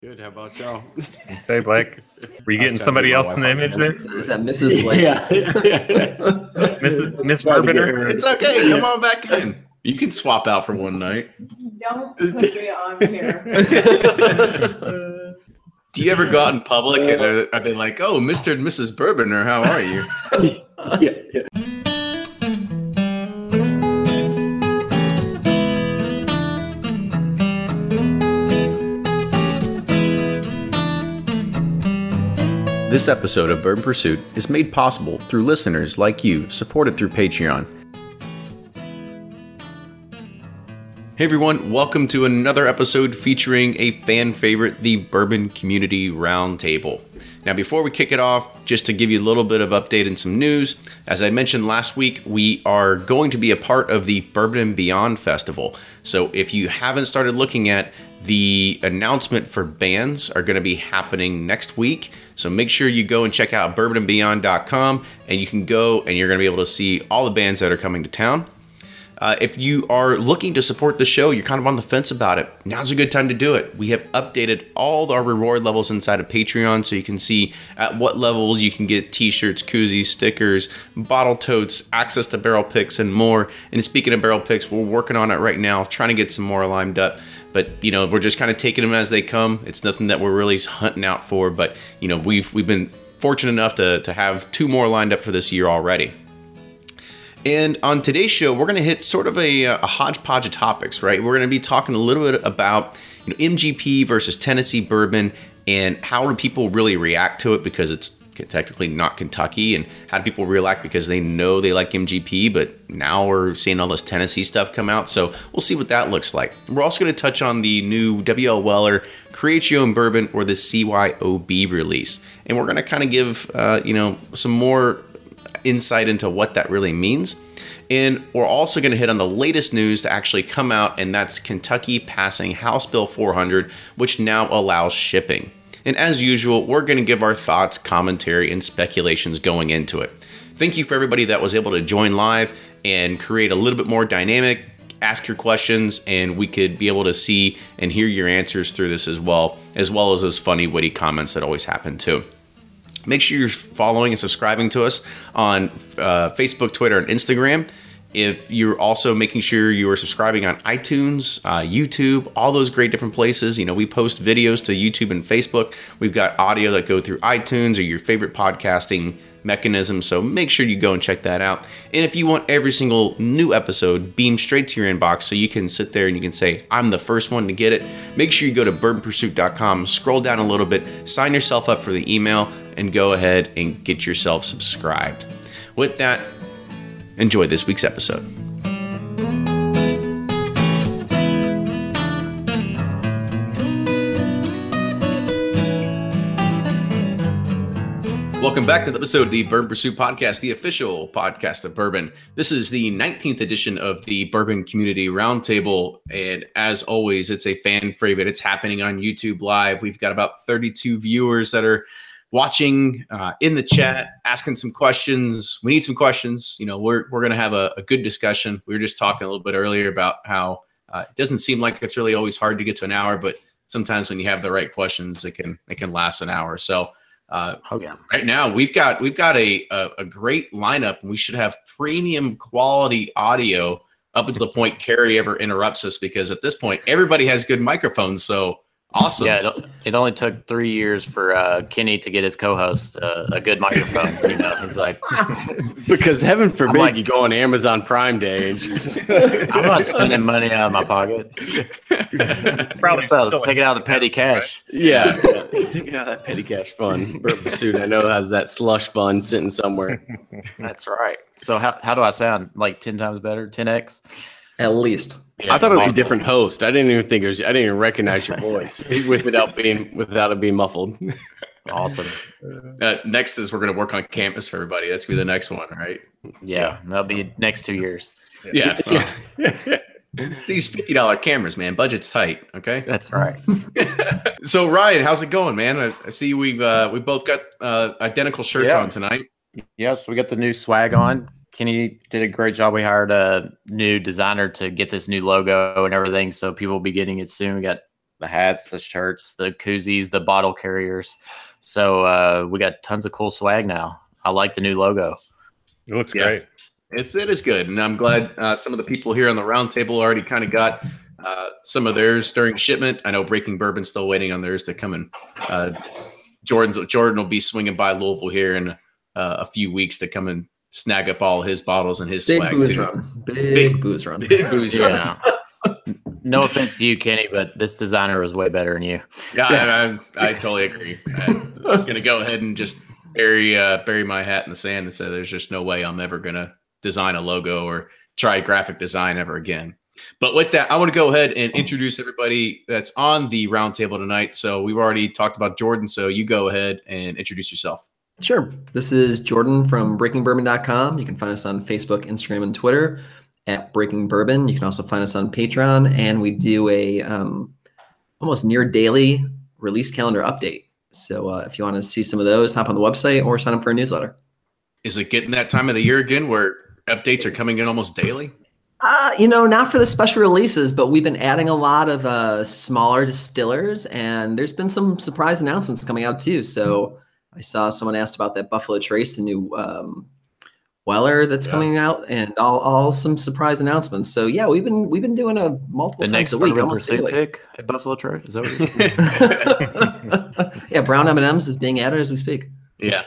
Good. How about y'all? Say, Blake, were you getting somebody else in the image there? Is that Mrs. Blake? Yeah. Miss Burbiner? It's okay. Come on back in. You can swap out for one night. Don't put me on here. Do you ever go out in public and are they like, "Oh, Mr. and Mrs. Burbiner, how are you?" Yeah. This episode of Bourbon Pursuit is made possible through listeners like you, supported through Patreon. Hey everyone, welcome to another episode featuring a fan favorite, the Bourbon Community Roundtable. Now before we kick it off, just to give you a little bit of update and some news, as I mentioned last week, we are going to be a part of the Bourbon and Beyond Festival. So if you haven't started looking at the announcement for bands are going to be happening next week. So make sure you go and check out bourbonandbeyond.com and you can go and you're going to be able to see all the bands that are coming to town. If you are looking to support the show, you're kind of on the fence about it, now's a good time to do it. We have updated all our reward levels inside of Patreon so you can see at what levels you can get t-shirts, koozies, stickers, bottle totes, access to barrel picks, and more. And speaking of barrel picks, we're working on it right now, trying to get some more lined up. But, you know, we're just kind of taking them as they come. It's nothing that we're really hunting out for. But, you know, we've been fortunate enough to have two more lined up for this year already. And on today's show, we're going to hit sort of a hodgepodge of topics, right? We're going to be talking a little bit about MGP versus Tennessee bourbon and how do people really react to it because it's technically not Kentucky, and how do people react because they know they like MGP, but now we're seeing all this Tennessee stuff come out. So we'll see what that looks like. We're also going to touch on the new W.L. Weller Create Your Own Bourbon, or the CYOB release. And we're going to kind of give, some more insight into what that really means. And we're also going to hit on the latest news to actually come out, and that's Kentucky passing House Bill 400, which now allows shipping. And as usual, we're going to give our thoughts, commentary, and speculations going into it. Thank you for everybody that was able to join live and create a little bit more dynamic, ask your questions, and we could be able to see and hear your answers through this as well as those funny, witty comments that always happen too. Make sure you're following and subscribing to us on Facebook, Twitter, and Instagram. If you're also making sure you are subscribing on iTunes, YouTube, all those great different places. You know, we post videos to YouTube and Facebook. We've got audio that go through iTunes or your favorite podcasting mechanism. So make sure you go and check that out. And if you want every single new episode beamed straight to your inbox so you can sit there and you can say, I'm the first one to get it, make sure you go to bourbonpursuit.com, scroll down a little bit, sign yourself up for the email, and go ahead and get yourself subscribed. With that, enjoy this week's episode. Welcome back to the episode of the Bourbon Pursuit Podcast, the official podcast of bourbon. This is the 19th edition of the Bourbon Community Roundtable, and as always, it's a fan favorite. It's happening on YouTube Live. We've got about 32 viewers that are watching in the chat, asking some questions. We need some questions. You know, we're going to have a good discussion. We were just talking a little bit earlier about how it doesn't seem like it's really always hard to get to an hour, but sometimes when you have the right questions, it can last an hour. So right now we've got a great lineup, and we should have premium quality audio up until the point Carrie ever interrupts us, because at this point everybody has good microphones. So awesome. Yeah, it only took 3 years for Kenny to get his co-host a good microphone. You know, he's like, because heaven forbid you go on Amazon Prime Day and just I'm not spending money out of my pocket. Probably take it out of the petty cash. Yeah, taking out that petty cash fund. Bourbon Pursuit, I know, has that slush fund sitting somewhere. That's right. So how do I sound? Like 10 times better? 10x? At least. Yeah, I thought it was a different host. I didn't even think it was. I didn't even recognize your voice without it being muffled. Awesome. Next is we're going to work on campus for everybody. That's going to be the next one, right? Yeah, that'll be next 2 years. Yeah. These $50 cameras, man. Budget's tight. Okay, that's right. So Ryan, how's it going, man? I see we both got identical shirts on tonight. Yes, we got the new swag on. Kenny did a great job. We hired a new designer to get this new logo and everything, so people will be getting it soon. We got the hats, the shirts, the koozies, the bottle carriers. So we got tons of cool swag now. I like the new logo. It looks great. It is good, and I'm glad some of the people here on the round table already kind of got some of theirs during shipment. I know Breaking Bourbon's still waiting on theirs to come in. Jordan will be swinging by Louisville here in a few weeks to come and snag up all his bottles and his Big swag booze too. run. Big booze run. Big booze run. Yeah. No offense to you, Kenny, but this designer was way better than you. Yeah, I totally agree. I'm gonna go ahead and just bury my hat in the sand and say there's just no way I'm ever gonna design a logo or try graphic design ever again. But with that, I want to go ahead and introduce everybody that's on the roundtable tonight. So we've already talked about Jordan, so you go ahead and introduce yourself. Sure. This is Jordan from BreakingBourbon.com. You can find us on Facebook, Instagram, and Twitter at Breaking Bourbon. You can also find us on Patreon, and we do a almost near daily release calendar update. So if you want to see some of those, hop on the website or sign up for a newsletter. Is it getting that time of the year again where updates are coming in almost daily? Not for the special releases, but we've been adding a lot of smaller distillers, and there's been some surprise announcements coming out too. So I saw someone asked about that Buffalo Trace, the new Weller that's coming out, and all some surprise announcements. So yeah, we've been doing a multiple times a week, almost daily. Pick at Buffalo Trace. Is that what you're Yeah, brown M&Ms is being added as we speak. Yeah.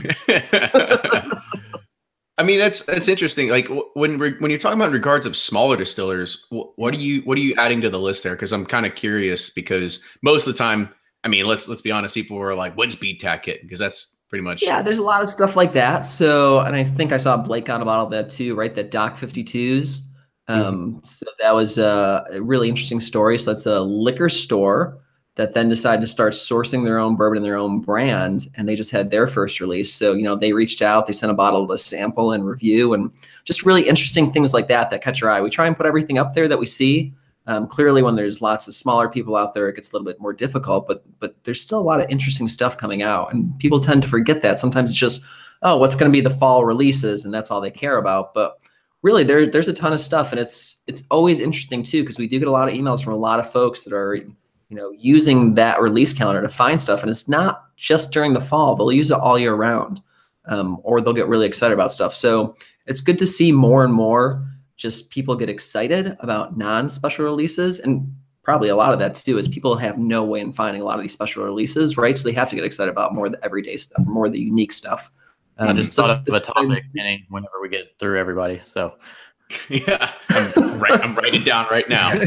I mean, that's interesting. Like when you're talking about in regards of smaller distillers, what are you adding to the list there? Because I'm kind of curious, because most of the time, I mean, let's be honest, people were like, when's BTAC hitting? Because that's pretty much. Yeah, there's a lot of stuff like that. So, and I think I saw Blake on a bottle of that too, right? That Doc 52s. So that was a really interesting story. So that's a liquor store that then decided to start sourcing their own bourbon and their own brand, and they just had their first release. So, they reached out, they sent a bottle to sample and review, and just really interesting things like that catch your eye. We try and put everything up there that we see. Clearly, when there's lots of smaller people out there, it gets a little bit more difficult, but there's still a lot of interesting stuff coming out, and people tend to forget that. Sometimes it's just, oh, what's going to be the fall releases, and that's all they care about. But really, there's a ton of stuff, and it's always interesting too, because we do get a lot of emails from a lot of folks that are using that release calendar to find stuff. And it's not just during the fall. They'll use it all year round, or they'll get really excited about stuff. So it's good to see more and more just people get excited about non-special releases. And probably a lot of that too is people have no way in finding a lot of these special releases, right? So they have to get excited about more of the everyday stuff, more of the unique stuff. I just thought of a topic whenever we get through everybody. So yeah, I'm writing it down right now.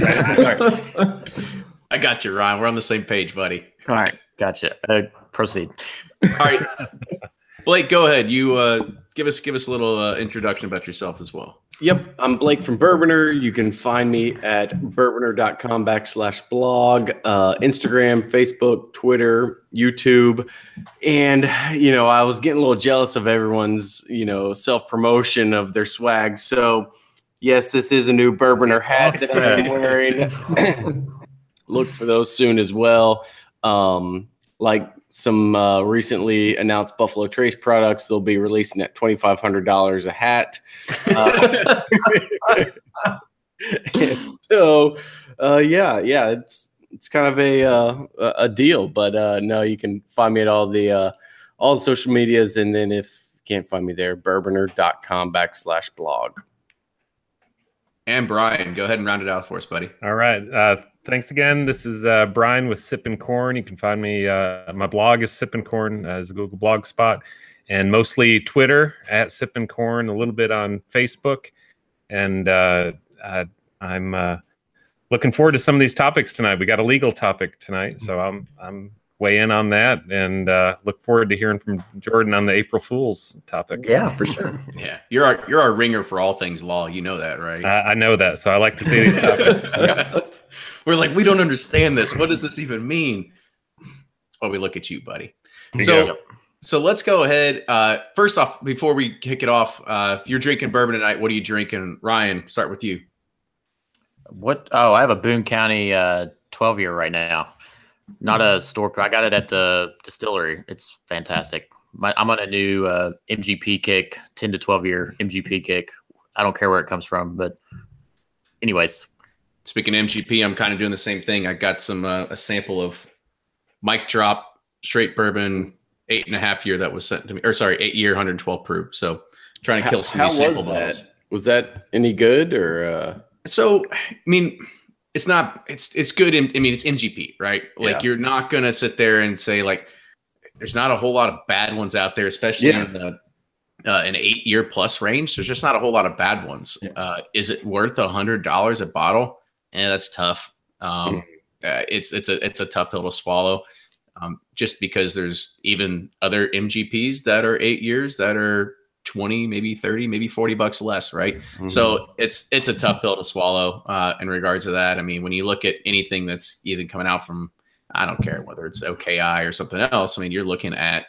I got you, Ryan. We're on the same page, buddy. All right, gotcha. Proceed. All right, Blake, go ahead. You give us a little introduction about yourself as well. Yep, I'm Blake from Bourboner. You can find me at bourboner.com/blog, Instagram, Facebook, Twitter, YouTube. And, I was getting a little jealous of everyone's, self-promotion of their swag. So, yes, this is a new Bourboner hat that I'm wearing. Look for those soon as well. Like some recently announced Buffalo Trace products, they'll be releasing at $2,500 a hat. So, it's kind of a deal. But no, you can find me at all the social medias, and then if you can't find me there, bourboner.com/blog. And Brian, go ahead and round it out for us, buddy. All right. Thanks again. This is Brian with Sippin' Corn. You can find me. My blog is Sippin' Corn as a Google blog spot, and mostly Twitter at Sippin' Corn, a little bit on Facebook. And I'm looking forward to some of these topics tonight. We got a legal topic tonight, so I'm weigh in on that, and look forward to hearing from Jordan on the April Fool's topic. Yeah, for sure. Yeah, you're our ringer for all things law. You know that, right? I know that, so I like to see these topics. Yeah. We're like, we don't understand this. What does this even mean? That's why we look at you, buddy. So let's go ahead. First off, before we kick it off, if you're drinking bourbon tonight, what are you drinking? Ryan, start with you. What? Oh, I have a Boone County 12-year right now. Not a store. I got it at the distillery. It's fantastic. I'm on a new MGP kick, 10 to 12-year MGP kick. I don't care where it comes from, but anyways. speaking of MGP, I'm kind of doing the same thing. I got some a sample of Mike Drop straight bourbon 8.5 year that was sent to me, or sorry, 8 year 112 proof. So trying to kill some of these sample bottles. Was that any good or? So I mean, it's not. It's good. I mean, it's MGP, right? Like you're not gonna sit there and say like, there's not a whole lot of bad ones out there, especially in the an 8 year plus range. There's just not a whole lot of bad ones. Is it worth $100 a bottle? That's tough. It's a tough pill to swallow. Just because there's even other MGPs that are 8 years that are 20, maybe 30, maybe $40 less, right? So it's a tough pill to swallow in regards to that. I mean, when you look at anything that's even coming out from, I don't care whether it's OKI or something else. I mean, you're looking at,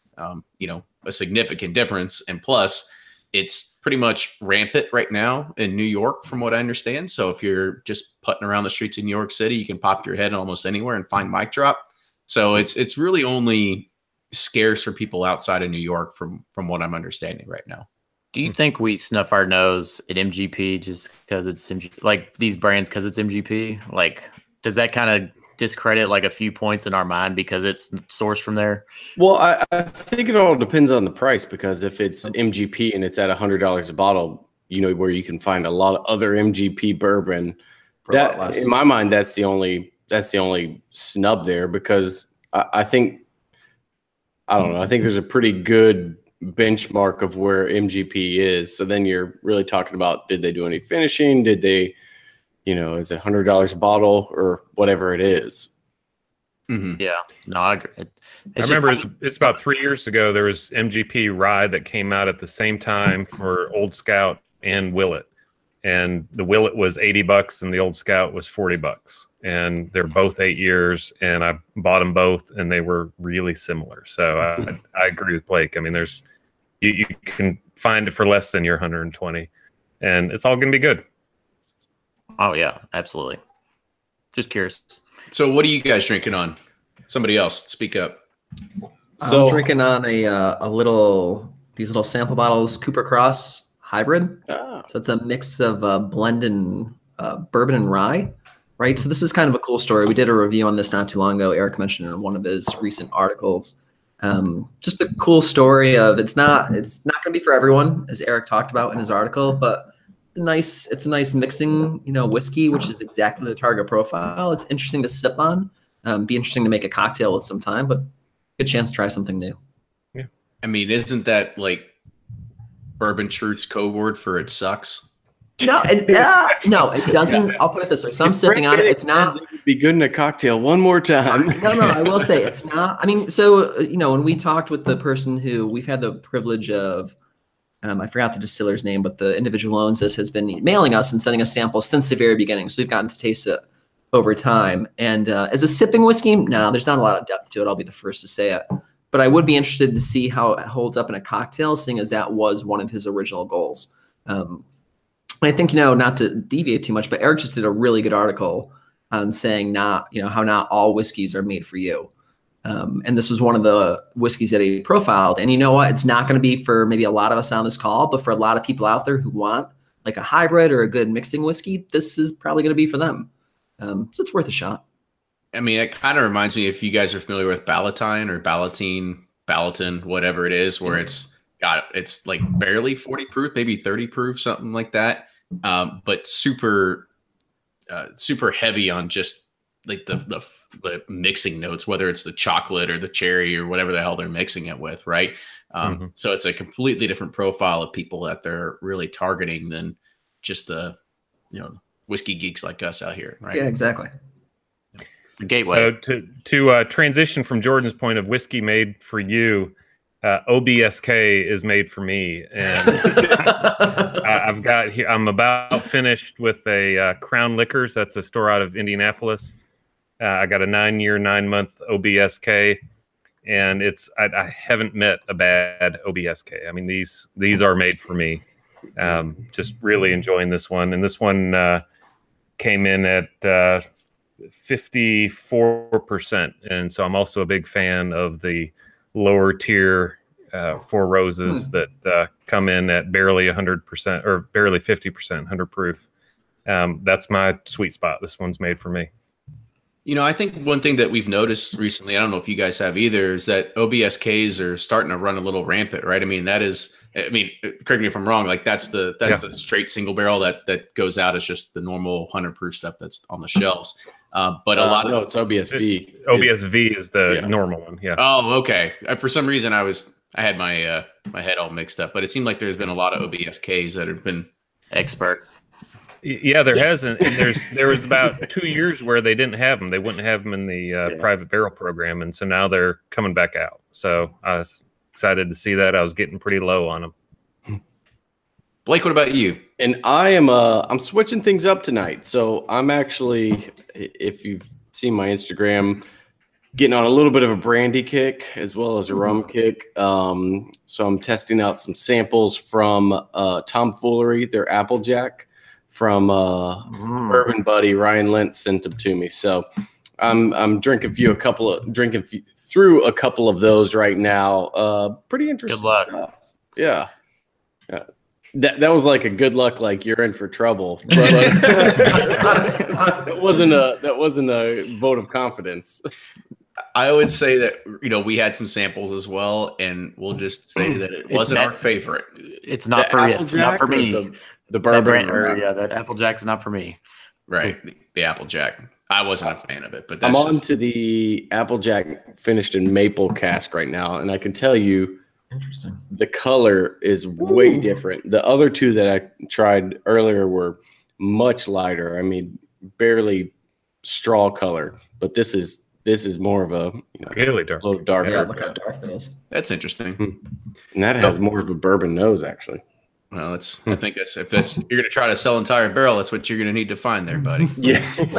a significant difference. And plus, it's pretty much rampant right now in New York, from what I understand. So if you're just putting around the streets of New York City, you can pop your head almost anywhere and find Mic Drop. So it's really only scarce for people outside of New York, from what I'm understanding right now. Do you think we snuff our nose at MGP just because it's like these brands because it's MGP? Like, does that kind of discredit like a few points in our mind because it's sourced from there? Well, I think it all depends on the price, because if it's MGP and it's at $100 a bottle, where you can find a lot of other MGP bourbon, that in my mind, that's the only snub there, because I think there's a pretty good benchmark of where MGP is. So then you're really talking about, did they do any finishing? Did they, is it $100 a bottle or whatever it is? Yeah, no, I agree. I remember it's about 3 years ago, there was MGP Rye that came out at the same time for Old Scout and Willet. And the Willet was $80 and the Old Scout was $40. And they're both 8 years, and I bought them both and they were really similar. So I agree with Blake. I mean, you can find it for less than your 120, and it's all going to be good. Oh yeah, absolutely. Just curious. So what are you guys drinking on? Somebody else, speak up. So I'm drinking on these little sample bottles, Cooper Cross Hybrid. So it's a mix of blend and bourbon and rye, right? So this is kind of a cool story. We did a review on this not too long ago. Eric mentioned it in one of his recent articles. Just a cool story of it's not going to be for everyone, as Eric talked about in his article, but it's a nice mixing, whiskey, which is exactly the target profile. It's interesting to sip on, be interesting to make a cocktail with some time, but good chance to try something new. Yeah. I mean, isn't that like Bourbon Truth's code word for it sucks? No, it doesn't. I'll put it this way. So I'm sipping on it. It's not. It would be good in a cocktail one more time. No, I will say it's not. I mean, so, when we talked with the person who we've had the privilege of, I forgot the distiller's name, but the individual who owns this has been mailing us and sending us samples since the very beginning. So we've gotten to taste it over time. And as a sipping whiskey, no, there's not a lot of depth to it. I'll be the first to say it. But I would be interested to see how it holds up in a cocktail, seeing as that was one of his original goals. I think, not to deviate too much, but Eric just did a really good article on saying how not all whiskeys are made for you. And this was one of the whiskeys that he profiled. And you know what? It's not going to be for maybe a lot of us on this call, but for a lot of people out there who want like a hybrid or a good mixing whiskey, this is probably going to be for them. So it's worth a shot. I mean, it kind of reminds me, if you guys are familiar with Ballantine or Ballatin, whatever it is, where it's like barely 40 proof, maybe 30 proof, something like that. But super heavy on just like the mixing notes, whether it's the chocolate or the cherry or whatever the hell they're mixing it with, right? So it's a completely different profile of people that they're really targeting than just the whiskey geeks like us out here, right? Yeah, exactly. Gateway. So to transition from Jordan's point of whiskey made for you, OBSK is made for me, and I'm about finished with a Crown Liquors. That's a store out of Indianapolis. I got a 9-year, 9-month OBSK, and I haven't met a bad OBSK. I mean, these are made for me. Just really enjoying this one, and this one came in at 54%, and so I'm also a big fan of the lower tier Four Roses that come in at barely 100% or barely 50%, 100 proof. That's my sweet spot. This one's made for me. I think one thing that we've noticed recently, I don't know if you guys have either, is that OBSKs are starting to run a little rampant, right? Correct me if I'm wrong, like that's the straight single barrel that goes out as just the normal 100 proof stuff that's on the shelves. But a lot of it's OBSV. OBSV is the normal one. Yeah. Oh, okay. For some reason, I had my head all mixed up, but it seemed like there's been a lot of OBSKs that have been expert. Yeah, there hasn't. And there was about 2 years where they didn't have them. They wouldn't have them in the private barrel program, and so now they're coming back out. So I was excited to see that. I was getting pretty low on them. Blake, what about you? And I'm switching things up tonight. So I'm actually, if you've seen my Instagram, getting on a little bit of a brandy kick as well as a rum kick. So I'm testing out some samples from Tomfoolery, their Applejack from Bourbon Buddy. Ryan Lentz sent them to me. So I'm drinking through a couple of those right now. Pretty interesting. Good luck. Stuff. Yeah. That was like a good luck, like you're in for trouble. But that wasn't a vote of confidence. I would say that we had some samples as well, and we'll just say that it wasn't our favorite. It's not for me. The bourbon, that Applejack's not for me. Right, the Applejack. I wasn't a fan of it, but I'm on to the Applejack finished in maple cask right now, and I can tell you. Interesting. The color is way different. The other two that I tried earlier were much lighter. I mean, barely straw color, but this is more of a really dark, a little darker. Yeah, look how dark that is. That's interesting. And that has more of a bourbon nose, actually. Well, I think if you're going to try to sell entire barrel, that's what you're going to need to find there, buddy. Yeah.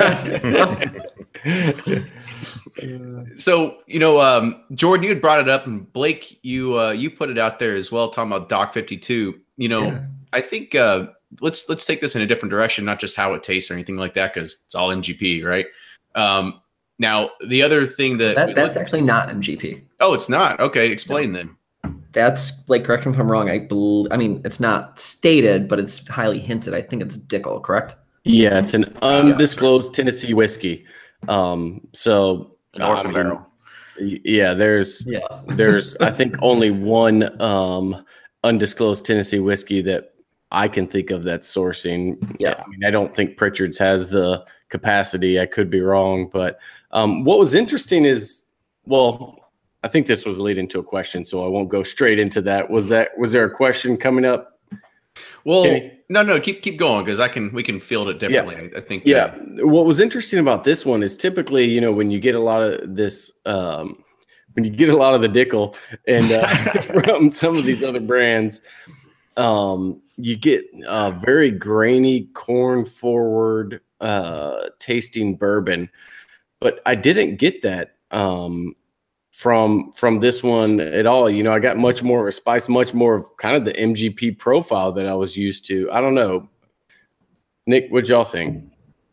So, Jordan, you had brought it up, and Blake, you put it out there as well, talking about Doc 52. I think let's take this in a different direction, not just how it tastes or anything like that, because it's all MGP, right? Now, the other thing that's actually not MGP. Oh, it's not. Okay, explain then. That's Blake. Correct me if I'm wrong. I mean, it's not stated, but it's highly hinted. I think it's Dickel, correct? Yeah, it's an undisclosed Tennessee whiskey. So an orphan barrel. Yeah, there's I think only one undisclosed Tennessee whiskey that I can think of that's sourcing. Yeah, I mean, I don't think Pritchard's has the capacity. I could be wrong, but what was interesting is, I think this was leading to a question, so I won't go straight into that. Was there a question coming up? Well, no, keep going because we can field it differently. Yeah. I think. Yeah. What was interesting about this one is typically, when you get a lot of this, when you get a lot of the Dickel and from some of these other brands, you get very grainy, corn forward tasting bourbon, but I didn't get that from this one at all. I got much more of a spice, much more of kind of the MGP profile that I was used to. I don't know. Nick, what'd y'all think?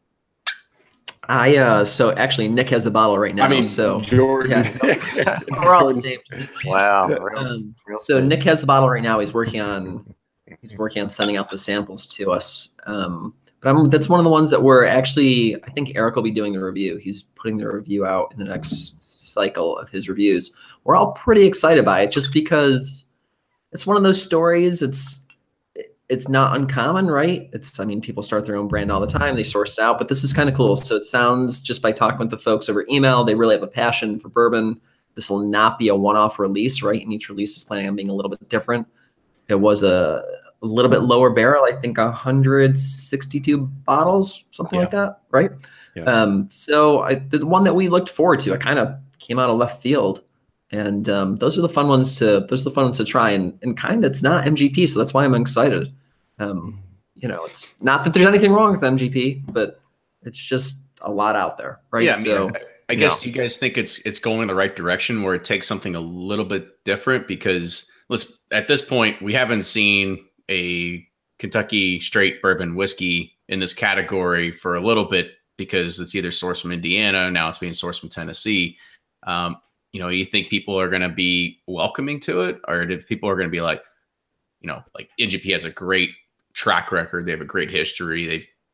So actually Nick has the bottle right now. Jordan. Yeah. We're all the same. Wow. So Nick has the bottle right now. He's working on sending out the samples to us. But that's one of the ones that we're actually, I think Eric will be doing the review. He's putting the review out in the next cycle of his reviews. We're all pretty excited by it just because it's one of those stories. It's not uncommon, right? People start their own brand all the time. They source it out, but this is kind of cool. So it sounds, just by talking with the folks over email, they really have a passion for bourbon. This will not be a one-off release, right? And each release is planning on being a little bit different. It was a little bit lower barrel, I think 162 bottles, something like that, right? Yeah. So the one that we looked forward to, I kind of came out of left field, and those are the fun ones to try, and kind of, it's not MGP, so that's why I'm excited. It's not that there's anything wrong with MGP, but it's just a lot out there, right? Yeah, I guess, do you guys think it's going in the right direction where it takes something a little bit different? Because at this point, we haven't seen a Kentucky straight bourbon whiskey in this category for a little bit, because it's either sourced from Indiana, now it's being sourced from Tennessee. Do you think people are going to be welcoming to it, or if people are going to be like MGP has a great track record, they have a great history, they've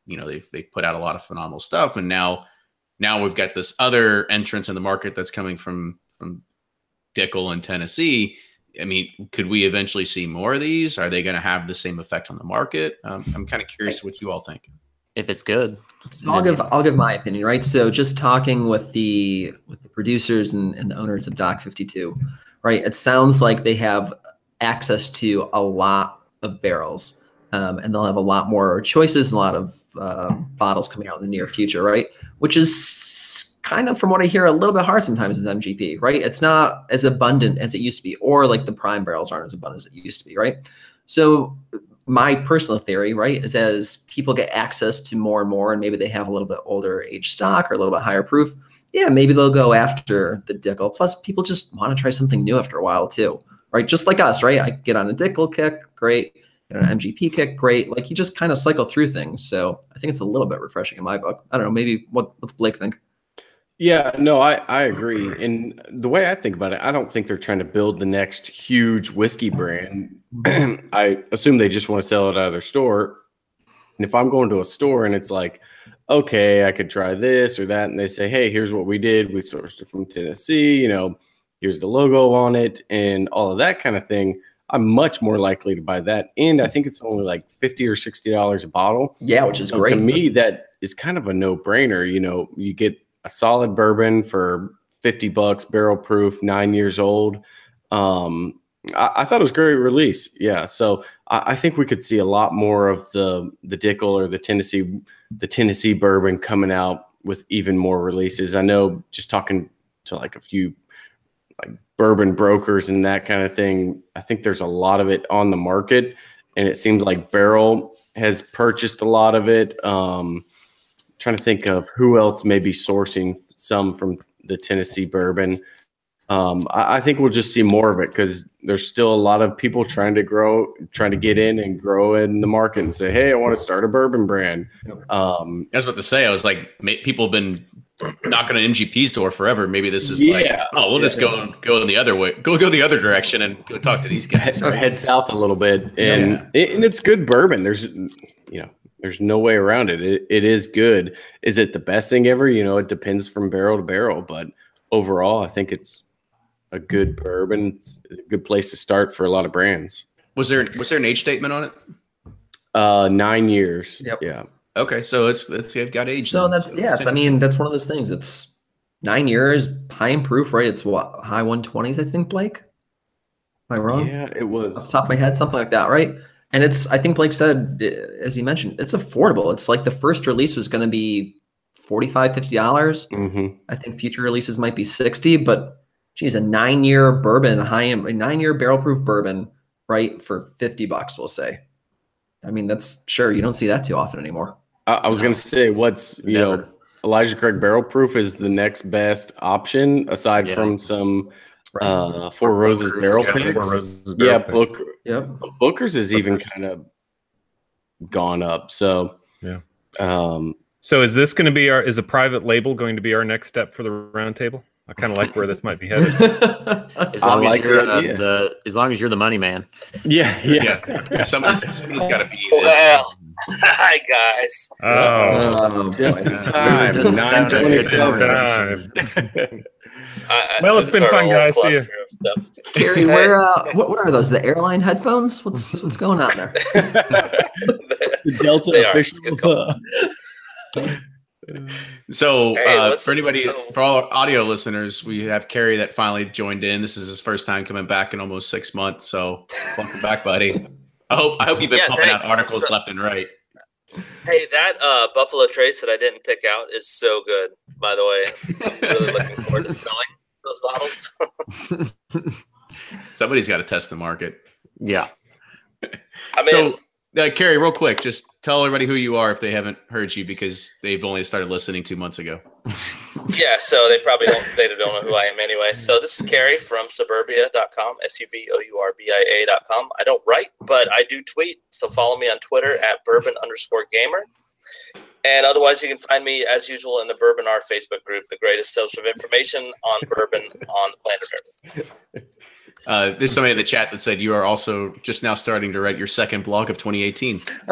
they've put out a lot of phenomenal stuff, and now we've got this other entrance in the market that's coming from Dickel in Tennessee. I mean, could we eventually see more of these? Are they going to have the same effect on the market? I'm kind of curious what you all think. If it's good. So I'll give my opinion, right? So just talking with the producers and the owners of Dock 52, right? It sounds like they have access to a lot of barrels, and they'll have a lot more choices, and a lot of bottles coming out in the near future, right? Which is kind of, from what I hear, a little bit hard sometimes with MGP, right? It's not as abundant as it used to be, or like the prime barrels aren't as abundant as it used to be, right? So my personal theory, right, is as people get access to more and more, and maybe they have a little bit older age stock or a little bit higher proof, yeah, maybe they'll go after the Dickel. Plus, people just want to try something new after a while too, right? Just like us, right? I get on a Dickel kick, great. Get on an MGP kick, great. Like, you just kind of cycle through things. So I think it's a little bit refreshing in my book. I don't know. Maybe what's Blake think? Yeah, no, I agree. And the way I think about it, I don't think they're trying to build the next huge whiskey brand. I assume they just want to sell it out of their store. And if I'm going to a store and it's like, okay, I could try this or that, and they say, hey, here's what we did. We sourced it from Tennessee, here's the logo on it and all of that kind of thing. I'm much more likely to buy that. And I think it's only like $50 or $60 a bottle. Yeah, which is great. To me, that is kind of a no-brainer. You get a solid bourbon for $50, barrel proof, 9 years old. I thought it was a great release. Yeah. So I think we could see a lot more of the Dickel or the Tennessee bourbon coming out with even more releases. I know, just talking to like a few like bourbon brokers and that kind of thing, I think there's a lot of it on the market, and it seems like Barrel has purchased a lot of it. Trying to think of who else may be sourcing some from the Tennessee bourbon. I think we'll just see more of it because there's still a lot of people trying to get in and grow in the market and say, hey, I want to start a bourbon brand. I was about to say, I was like, people have been knocking on MGP's door forever. Maybe this is we'll just go in the other way, go the other direction and go talk to these guys. Right? Head south a little bit. And it's good bourbon. There's no way around it. It is good. Is it the best thing ever? It depends from barrel to barrel, but overall, I think it's a good bourbon. It's a good place to start for a lot of brands. Was there an age statement on it? 9 years. Yep. Yeah. Okay, so it's got age. So that's one of those things. It's 9 years, high in proof, right? It's what, high 120s, I think, Blake? Am I wrong? Yeah, it was. Off the top of my head, something like that, right? And I think Blake said, as he mentioned, it's affordable. It's like the first release was going to be $45, $50. Mm-hmm. I think future releases might be $60, but geez, a 9-year bourbon, a 9-year barrel proof bourbon, right? For $50, we'll say. I mean, that's sure. You don't see that too often anymore. I was going to say, Elijah Craig barrel proof is the next best option aside from some Four Roses barrel picks. Booker's is even kind of gone up. So so is this going to be is a private label going to be our next step for the roundtable? I kind of like where this might be headed. As long as you're the money man. Yeah. Somebody's got to be. Well, hi guys. Just in time. 9:27. Well, it's been fun, guys. See you. Gary, where? What are those? The airline headphones? What's going on there? The Delta official. So for all our audio listeners, we have Kerry that finally joined in. This is his first time coming back in almost 6 months. So welcome back, buddy. I hope you've been pumping out articles left and right. Hey, that Buffalo Trace that I didn't pick out is so good, by the way. I'm really looking forward to selling those bottles. Somebody's got to test the market. Yeah. I mean, Kerry, real quick, just tell everybody who you are if they haven't heard you because they've only started listening 2 months ago. Yeah, so they probably don't know who I am anyway. So this is Kerry from suburbia.com, suburbia.com. I don't write, but I do tweet. So follow me on Twitter at bourbon_gamer. And otherwise, you can find me, as usual, in the Bourbon R Facebook group, the greatest source of information on bourbon on the planet Earth. There's somebody in the chat that said you are also just now starting to write your second blog of 2018. No,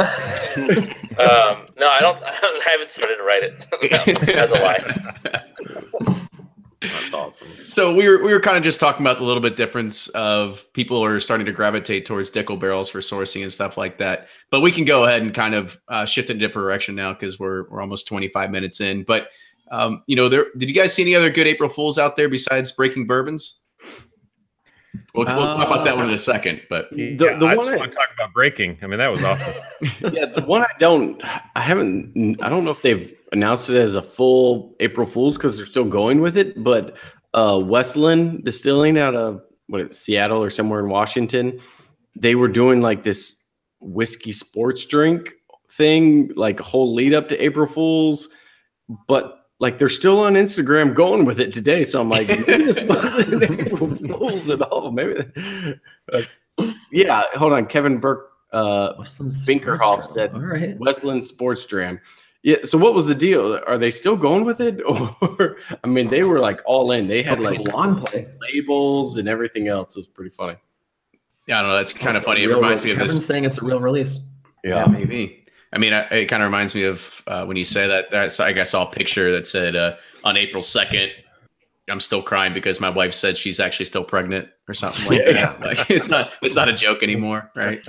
I haven't started to write it. No, that's a lie. That's awesome. So we were kind of just talking about a little bit difference of people are starting to gravitate towards Dickel barrels for sourcing and stuff like that. But we can go ahead and kind of shift in a different direction now because we're almost 25 minutes in. But did you guys see any other good April Fools out there besides Breaking Bourbons? We'll talk about that one in a second. But I just want to talk about breaking. I mean, that was awesome. Yeah, the one I don't know if they've announced it as a full April Fool's because they're still going with it. But Westland Distilling out of Seattle or somewhere in Washington, they were doing like this whiskey sports drink thing, like a whole lead up to April Fool's, but like they're still on Instagram going with it today. So I'm like, maybe this wasn't April Fool's at all. Maybe. Yeah, hold on. Kevin Burke, Finkerhoff said, all right. Westland Sports Dram. Yeah. So what was the deal? Are they still going with it? Or I mean, they were like all in. They had like lawn play labels and everything else. It was pretty funny. Yeah, I don't know. That's kind of funny. It reminds me of this. Kevin's saying it's a real release. Yeah, maybe. I mean, it kind of reminds me of when you say that. I saw a picture that said on April 2nd, I'm still crying because my wife said she's actually still pregnant or something like that. Like it's not a joke anymore, right?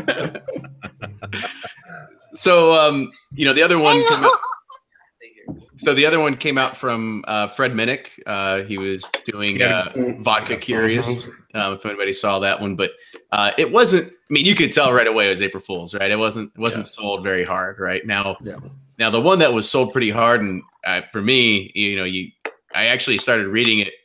So the other one came out. So the other one came out from Fred Minnick. He was doing Vodka Curious. If anybody saw that one, but it wasn't. I mean, you could tell right away it was April Fool's, right? It wasn't sold very hard, right? Now the one that was sold pretty hard, and for me, I actually started reading it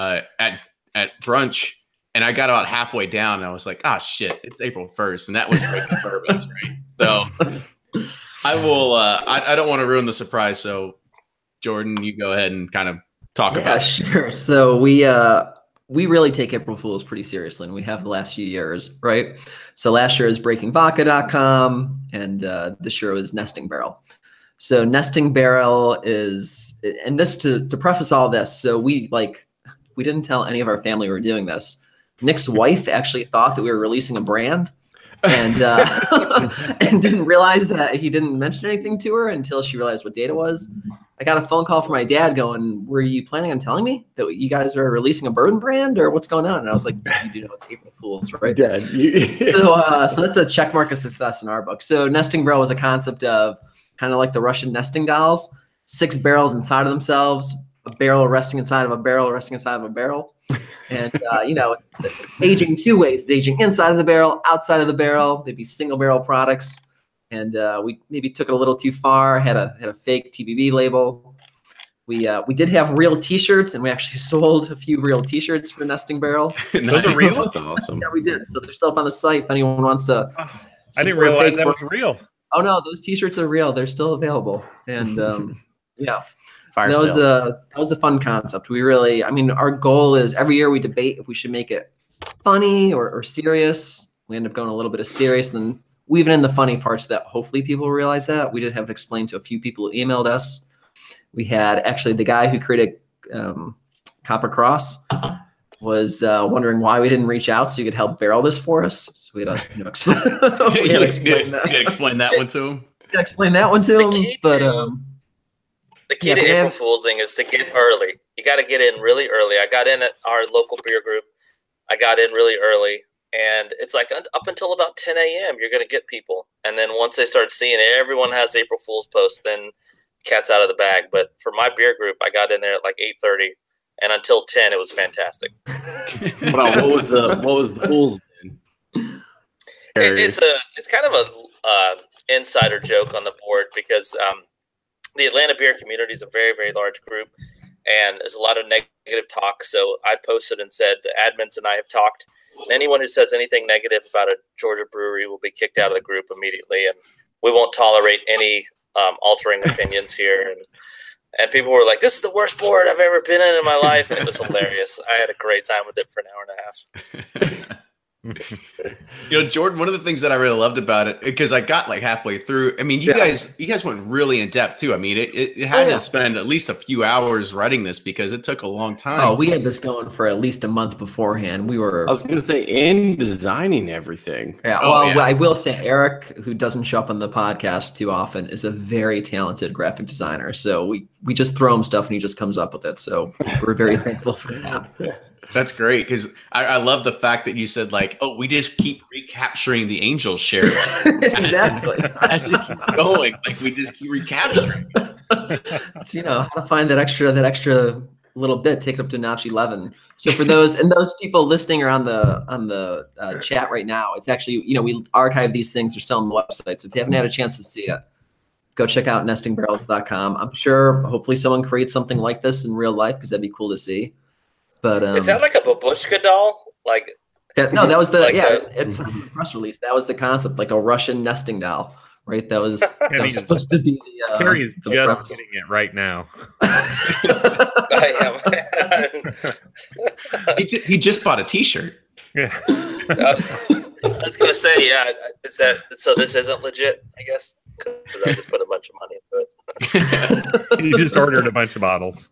at brunch, and I got about halfway down, and I was like, shit, it's April 1st, and that was Breaking Bourbons, right? So I will. I don't want to ruin the surprise, so Jordan, you go ahead and kind of talk about it. Sure. So we really take April Fools pretty seriously, and we have the last few years, right? So last year was BreakingVodka.com, and this year was Nesting Barrel. So Nesting Barrel is, and this to preface all this, so we didn't tell any of our family we were doing this. Nick's wife actually thought that we were releasing a brand, and and didn't realize that he didn't mention anything to her until she realized what date it was. I got a phone call from my dad going, "Were you planning on telling me that you guys are releasing a bourbon brand, or what's going on?" And I was like, "You do know it's April Fool's, right?" Yeah. So that's a check mark of success in our book. So Nesting Barrel was a concept of kind of like the Russian nesting dolls, 6 barrels inside of themselves, a barrel resting inside of a barrel, resting inside of a barrel. And, it's aging 2 ways. It's aging inside of the barrel, outside of the barrel. They'd be single barrel products. And we maybe took it a little too far, had a fake TBB label. We did have real T-shirts, and we actually sold a few real T-shirts for Nesting Barrel. Those are real? That's awesome. Yeah, we did. So they're still up on the site if anyone wants to. I didn't realize that was real. Oh no, those T-shirts are real. They're still available. And yeah. So that was a fun concept. We really, our goal is every year we debate if we should make it funny or serious. We end up going a little bit of serious and then weaving in the funny parts that hopefully people realize that. We did have it explained to a few people who emailed us. We had actually the guy who created Copper Cross was wondering why we didn't reach out so you could help barrel this for us. So we had to explain that. You explain that one to him? Explain that one to him. But the key to April Fool's thing is to get early. You got to get in really early. I got in at our local beer group. I got in really early, and it's like up until about 10 a.m. you're going to get people. And then once they start seeing it, everyone has April Fool's posts, then cat's out of the bag. But for my beer group, I got in there at like 8:30, and until 10, it was fantastic. Wow, what was the Fool's then? It's kind of a insider joke on the board because the Atlanta beer community is a very, very large group, and there's a lot of negative talk. So I posted and said, the admins and I have talked, and anyone who says anything negative about a Georgia brewery will be kicked out of the group immediately, and we won't tolerate any altering opinions here. And people were like, this is the worst board I've ever been in my life, and it was hilarious. I had a great time with it for an hour and a half. Jordan, one of the things that I really loved about it, because I got like halfway through. I mean, you guys went really in depth too. I mean, it had to spend at least a few hours writing this because it took a long time. Oh, we had this going for at least a month beforehand. I was going to say, in designing everything. Yeah. I will say Eric, who doesn't show up on the podcast too often, is a very talented graphic designer. So we just throw him stuff and he just comes up with it. So we're very thankful for that. That's great, because I love the fact that you said, like, oh, we just keep recapturing the angel share. Exactly. As it keeps going, like, we just keep recapturing. It's, how to find that extra little bit, take it up to notch 11. So for those people listening or on the chat right now, it's actually, we archive these things. They're still on the website. So if you haven't had a chance to see it, go check out nestingbarrels.com. I'm sure hopefully someone creates something like this in real life, because that'd be cool to see. But is that like a babushka doll? Like, no, that was it's in the press release. That was the concept, like a Russian nesting doll, right? That was supposed to be the. Carrie is just getting it right now. I am. He just bought a T-shirt. Yeah. I was gonna say, is that so? This isn't legit, I guess, because I just put a bunch of money into it. You just ordered a bunch of bottles.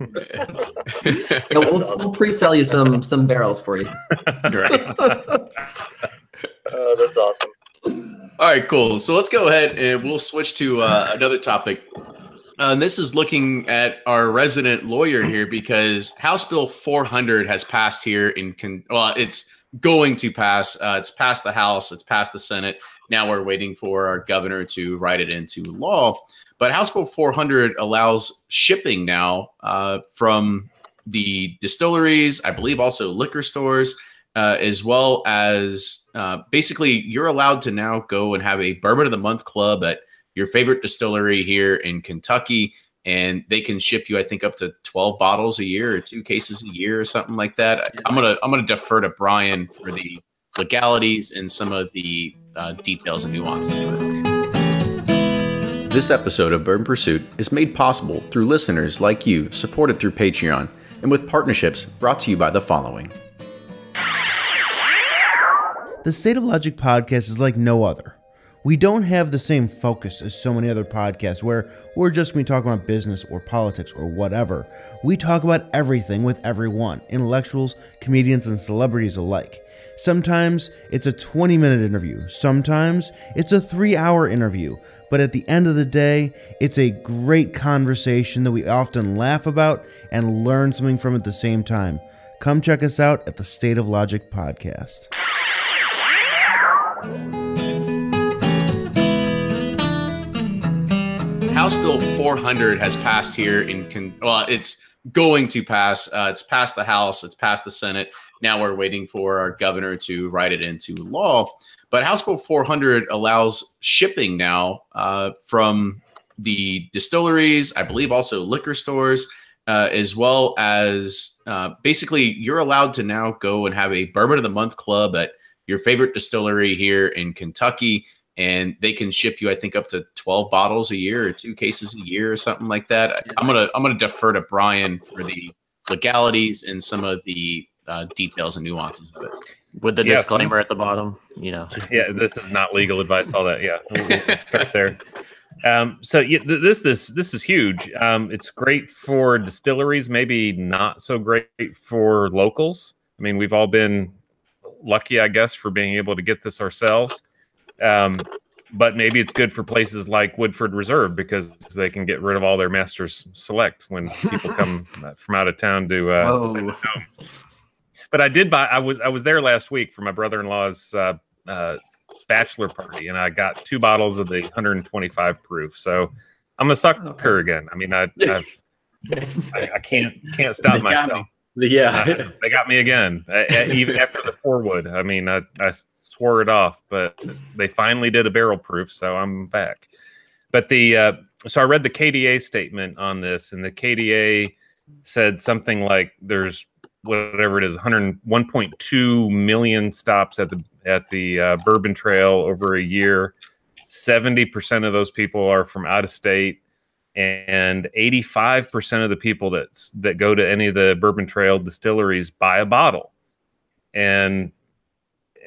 We'll pre-sell you some barrels for you. Right. Oh, that's awesome. All right, cool. So let's go ahead and we'll switch to another topic. This is looking at our resident lawyer here, because House Bill 400 has passed here it's going to pass. It's passed the House. It's passed the Senate. Now we're waiting for our governor to write it into law. But House Bill 400 allows shipping now from the distilleries, I believe also liquor stores, as well as basically you're allowed to now go and have a Bourbon of the Month club at your favorite distillery here in Kentucky. And they can ship you, I think, up to 12 bottles a year or 2 cases a year or something like that. I'm gonna defer to Brian for the legalities and some of the details and nuances of it. This episode of Bourbon Pursuit is made possible through listeners like you, supported through Patreon, and with partnerships brought to you by the following. The State of Logic podcast is like no other. We don't have the same focus as so many other podcasts where we're just going to talk about business or politics or whatever. We talk about everything with everyone, intellectuals, comedians, and celebrities alike. Sometimes it's a 20-minute interview. Sometimes it's a 3-hour interview. But at the end of the day, it's a great conversation that we often laugh about and learn something from at the same time. Come check us out at the State of Logic podcast. House Bill 400 has passed here it's going to pass. It's passed the House. It's passed the Senate. Now we're waiting for our governor to write it into law. But House Bill 400 allows shipping now from the distilleries, I believe also liquor stores, as well as basically you're allowed to now go and have a Bourbon of the Month club at your favorite distillery here in Kentucky. And they can ship you, I think, up to 12 bottles a year or 2 cases a year or something like that. I'm gonna defer to Brian for the legalities and some of the details and nuances of it. With the disclaimer at the bottom, Yeah, this is not legal advice. All that, we'll start there. This is huge. It's great for distilleries, maybe not so great for locals. I mean, we've all been lucky, I guess, for being able to get this ourselves. But maybe it's good for places like Woodford Reserve because they can get rid of all their Master's Select when people come from out of town to send it home. But I was there last week for my brother-in-law's bachelor party, and I got 2 bottles of the 125 proof. So I'm a sucker again. I mean, I can't stop myself. Yeah, they got me again. Even after the 4-wood. I mean, I swore it off, but they finally did a barrel proof, so I'm back. But so I read the KDA statement on this, and the KDA said something like there's whatever it is, 1.2 million stops at the Bourbon Trail over a year. 70% of those people are from out of state, and 85% of the people that go to any of the Bourbon Trail distilleries buy a bottle. And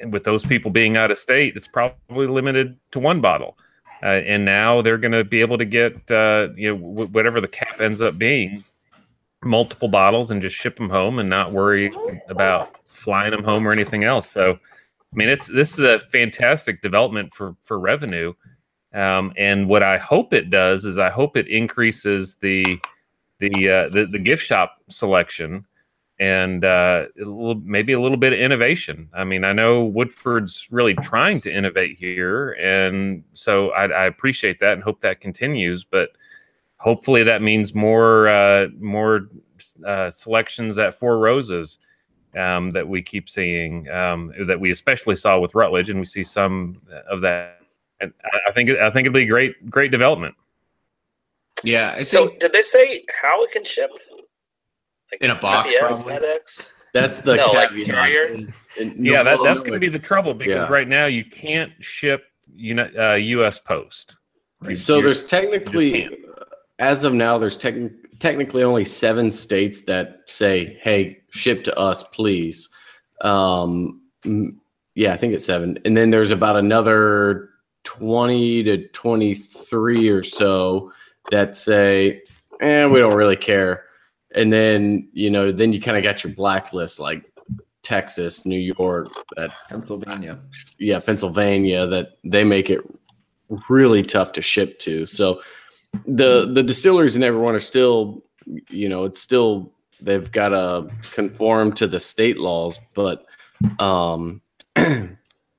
with those people being out of state, it's probably limited to 1 bottle. And now they're going to be able to get, whatever the cap ends up being, multiple bottles and just ship them home and not worry about flying them home or anything else. So, I mean, this is a fantastic development for revenue. And what I hope it does is I hope it increases the gift shop selection and maybe a little bit of innovation. I mean, I know Woodford's really trying to innovate here, and so I appreciate that and hope that continues. But hopefully, that means more selections at Four Roses that we keep seeing. That we especially saw with Rutledge, and we see some of that. And I think it'll be great development. Yeah. Did they say how it can ship? Like in a box, probably. FedEx? That's the like carrier. That's going to be the trouble because right now you can't ship U.S. Post. So there's technically, as of now, there's technically only 7 states that say, "Hey, ship to us, please." I think it's 7, and then there's about another 20 to 23 or so that say, we don't really care. And then, then you kind of got your blacklist like Texas, New York, Pennsylvania. Pennsylvania, that they make it really tough to ship to. So the distilleries and everyone are still, it's still, they've got to conform to the state laws, but I think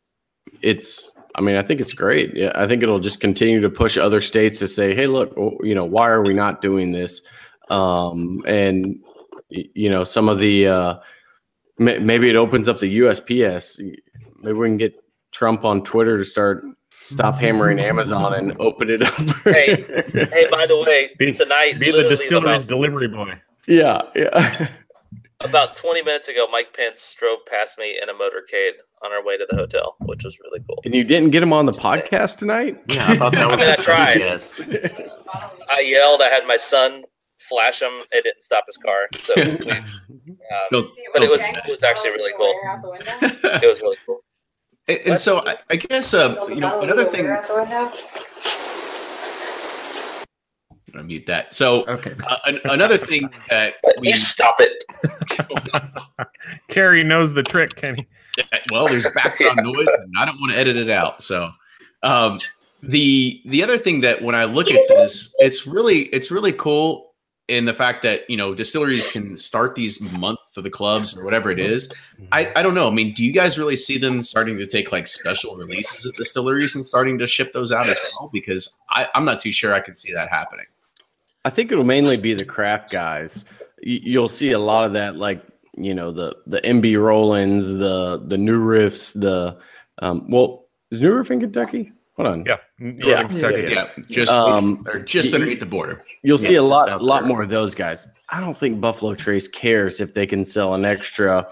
it's great. Yeah, I think it'll just continue to push other states to say, hey, look, why are we not doing this? And some of the maybe it opens up the USPS. Maybe we can get Trump on Twitter to stop hammering Amazon and open it up. hey, by the way, tonight be the distillery's delivery boy. Yeah. About 20 minutes ago, Mike Pence drove past me in a motorcade on our way to the hotel, which was really cool. And you didn't get him on the podcast tonight? Yeah, I thought that was. I tried. Yes. I yelled. I had my son flash him. It didn't stop his car. So, but it was actually really cool. It was really cool. And so I guess another thing. I'm gonna mute that. So okay. Another thing that you stop it. Carrie knows the trick, Kenny. Well, there's background noise, and I don't want to edit it out. So the other thing that when I look at this, it's really cool in the fact that distilleries can start these month for the clubs or whatever it is. I don't know. I mean, do you guys really see them starting to take like special releases at distilleries and starting to ship those out as well? Because I'm not too sure I could see that happening. I think it'll mainly be the craft guys. You'll see a lot of that, like the MB Rollins, the New Riffs, is New Riff in Kentucky? Hold on. Yeah. Kentucky. Yeah. Just underneath the border. You'll see a lot more of those guys. I don't think Buffalo Trace cares if they can sell an extra,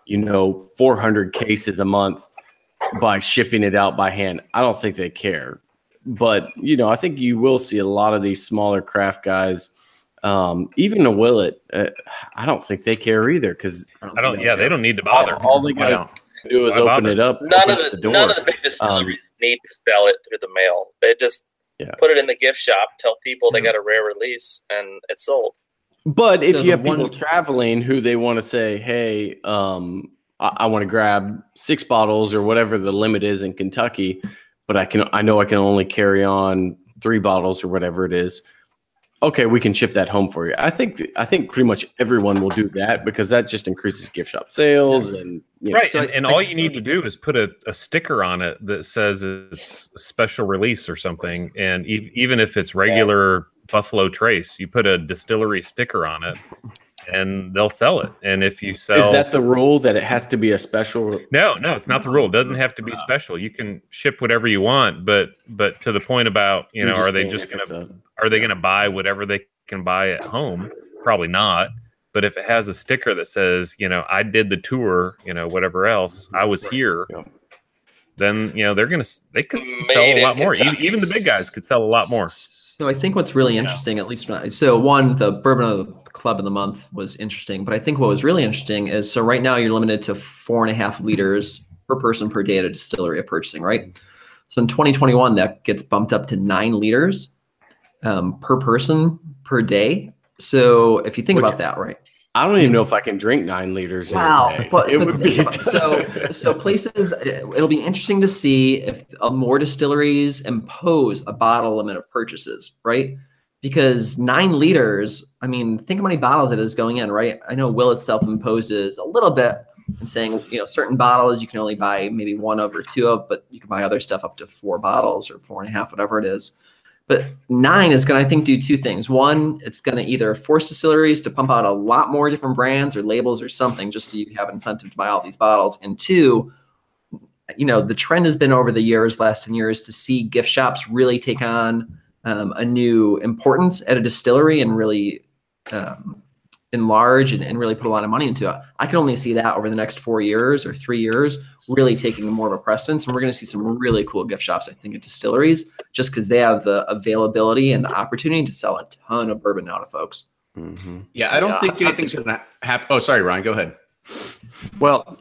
400 cases a month by shipping it out by hand. I don't think they care. But, I think you will see a lot of these smaller craft guys, even the Willet. I don't think they care either because they don't need to bother. All they got to do is open it up. None of the big distilleries need to sell it through the mail. They just put it in the gift shop, tell people they got a rare release, and it's sold. But if you have people traveling who they want to say, hey, I want to grab 6 bottles or whatever the limit is in Kentucky, but I know I can only carry on 3 bottles or whatever it is. Okay, we can ship that home for you. I think pretty much everyone will do that because that just increases gift shop sales and right. So and all you need to do is put a sticker on it that says it's a special release or something. And even if it's regular Buffalo Trace, you put a distillery sticker on it, and they'll sell it. And if you sell, is that the rule that it has to be a special? No, it's not the rule. It doesn't have to be special. You can ship whatever you want, but to the point about are they going to buy whatever they can buy at home? Probably not. But if it has a sticker that says, I did the tour, whatever else, I was here, then they could sell a lot more. Even the big guys could sell a lot more. So I think what's really interesting, at least the Bourbon of the Club of the Month was interesting, but I think what was really interesting is, so right now you're limited to 4.5 liters per person per day at a distillery of purchasing, right? So in 2021, that gets bumped up to 9 liters per person per day. So if you think about that, right? I don't even know if I can drink 9 liters. Wow, in a day. but would be so places. It'll be interesting to see if more distilleries impose a bottle limit of purchases, right? Because 9 liters. I mean, think how many bottles it is going in, right? I know Will itself imposes a little bit and saying, certain bottles you can only buy maybe 1 of or 2 of, but you can buy other stuff up to 4 bottles or 4.5, whatever it is. But 9 is going to, I think, do 2 things. One, it's going to either force distilleries to pump out a lot more different brands or labels or something, just so you have incentive to buy all these bottles. And 2, the trend has been over the last 10 years, to see gift shops really take on a new importance at a distillery and really enlarge and really put a lot of money into it. I can only see that over the next 4 years or 3 years really taking more of a precedence. And we're going to see some really cool gift shops, I think, at distilleries, just because they have the availability and the opportunity to sell a ton of bourbon now to folks. Mm-hmm. Yeah, I don't think anything's going to happen. Oh, sorry, Ryan, go ahead. Well,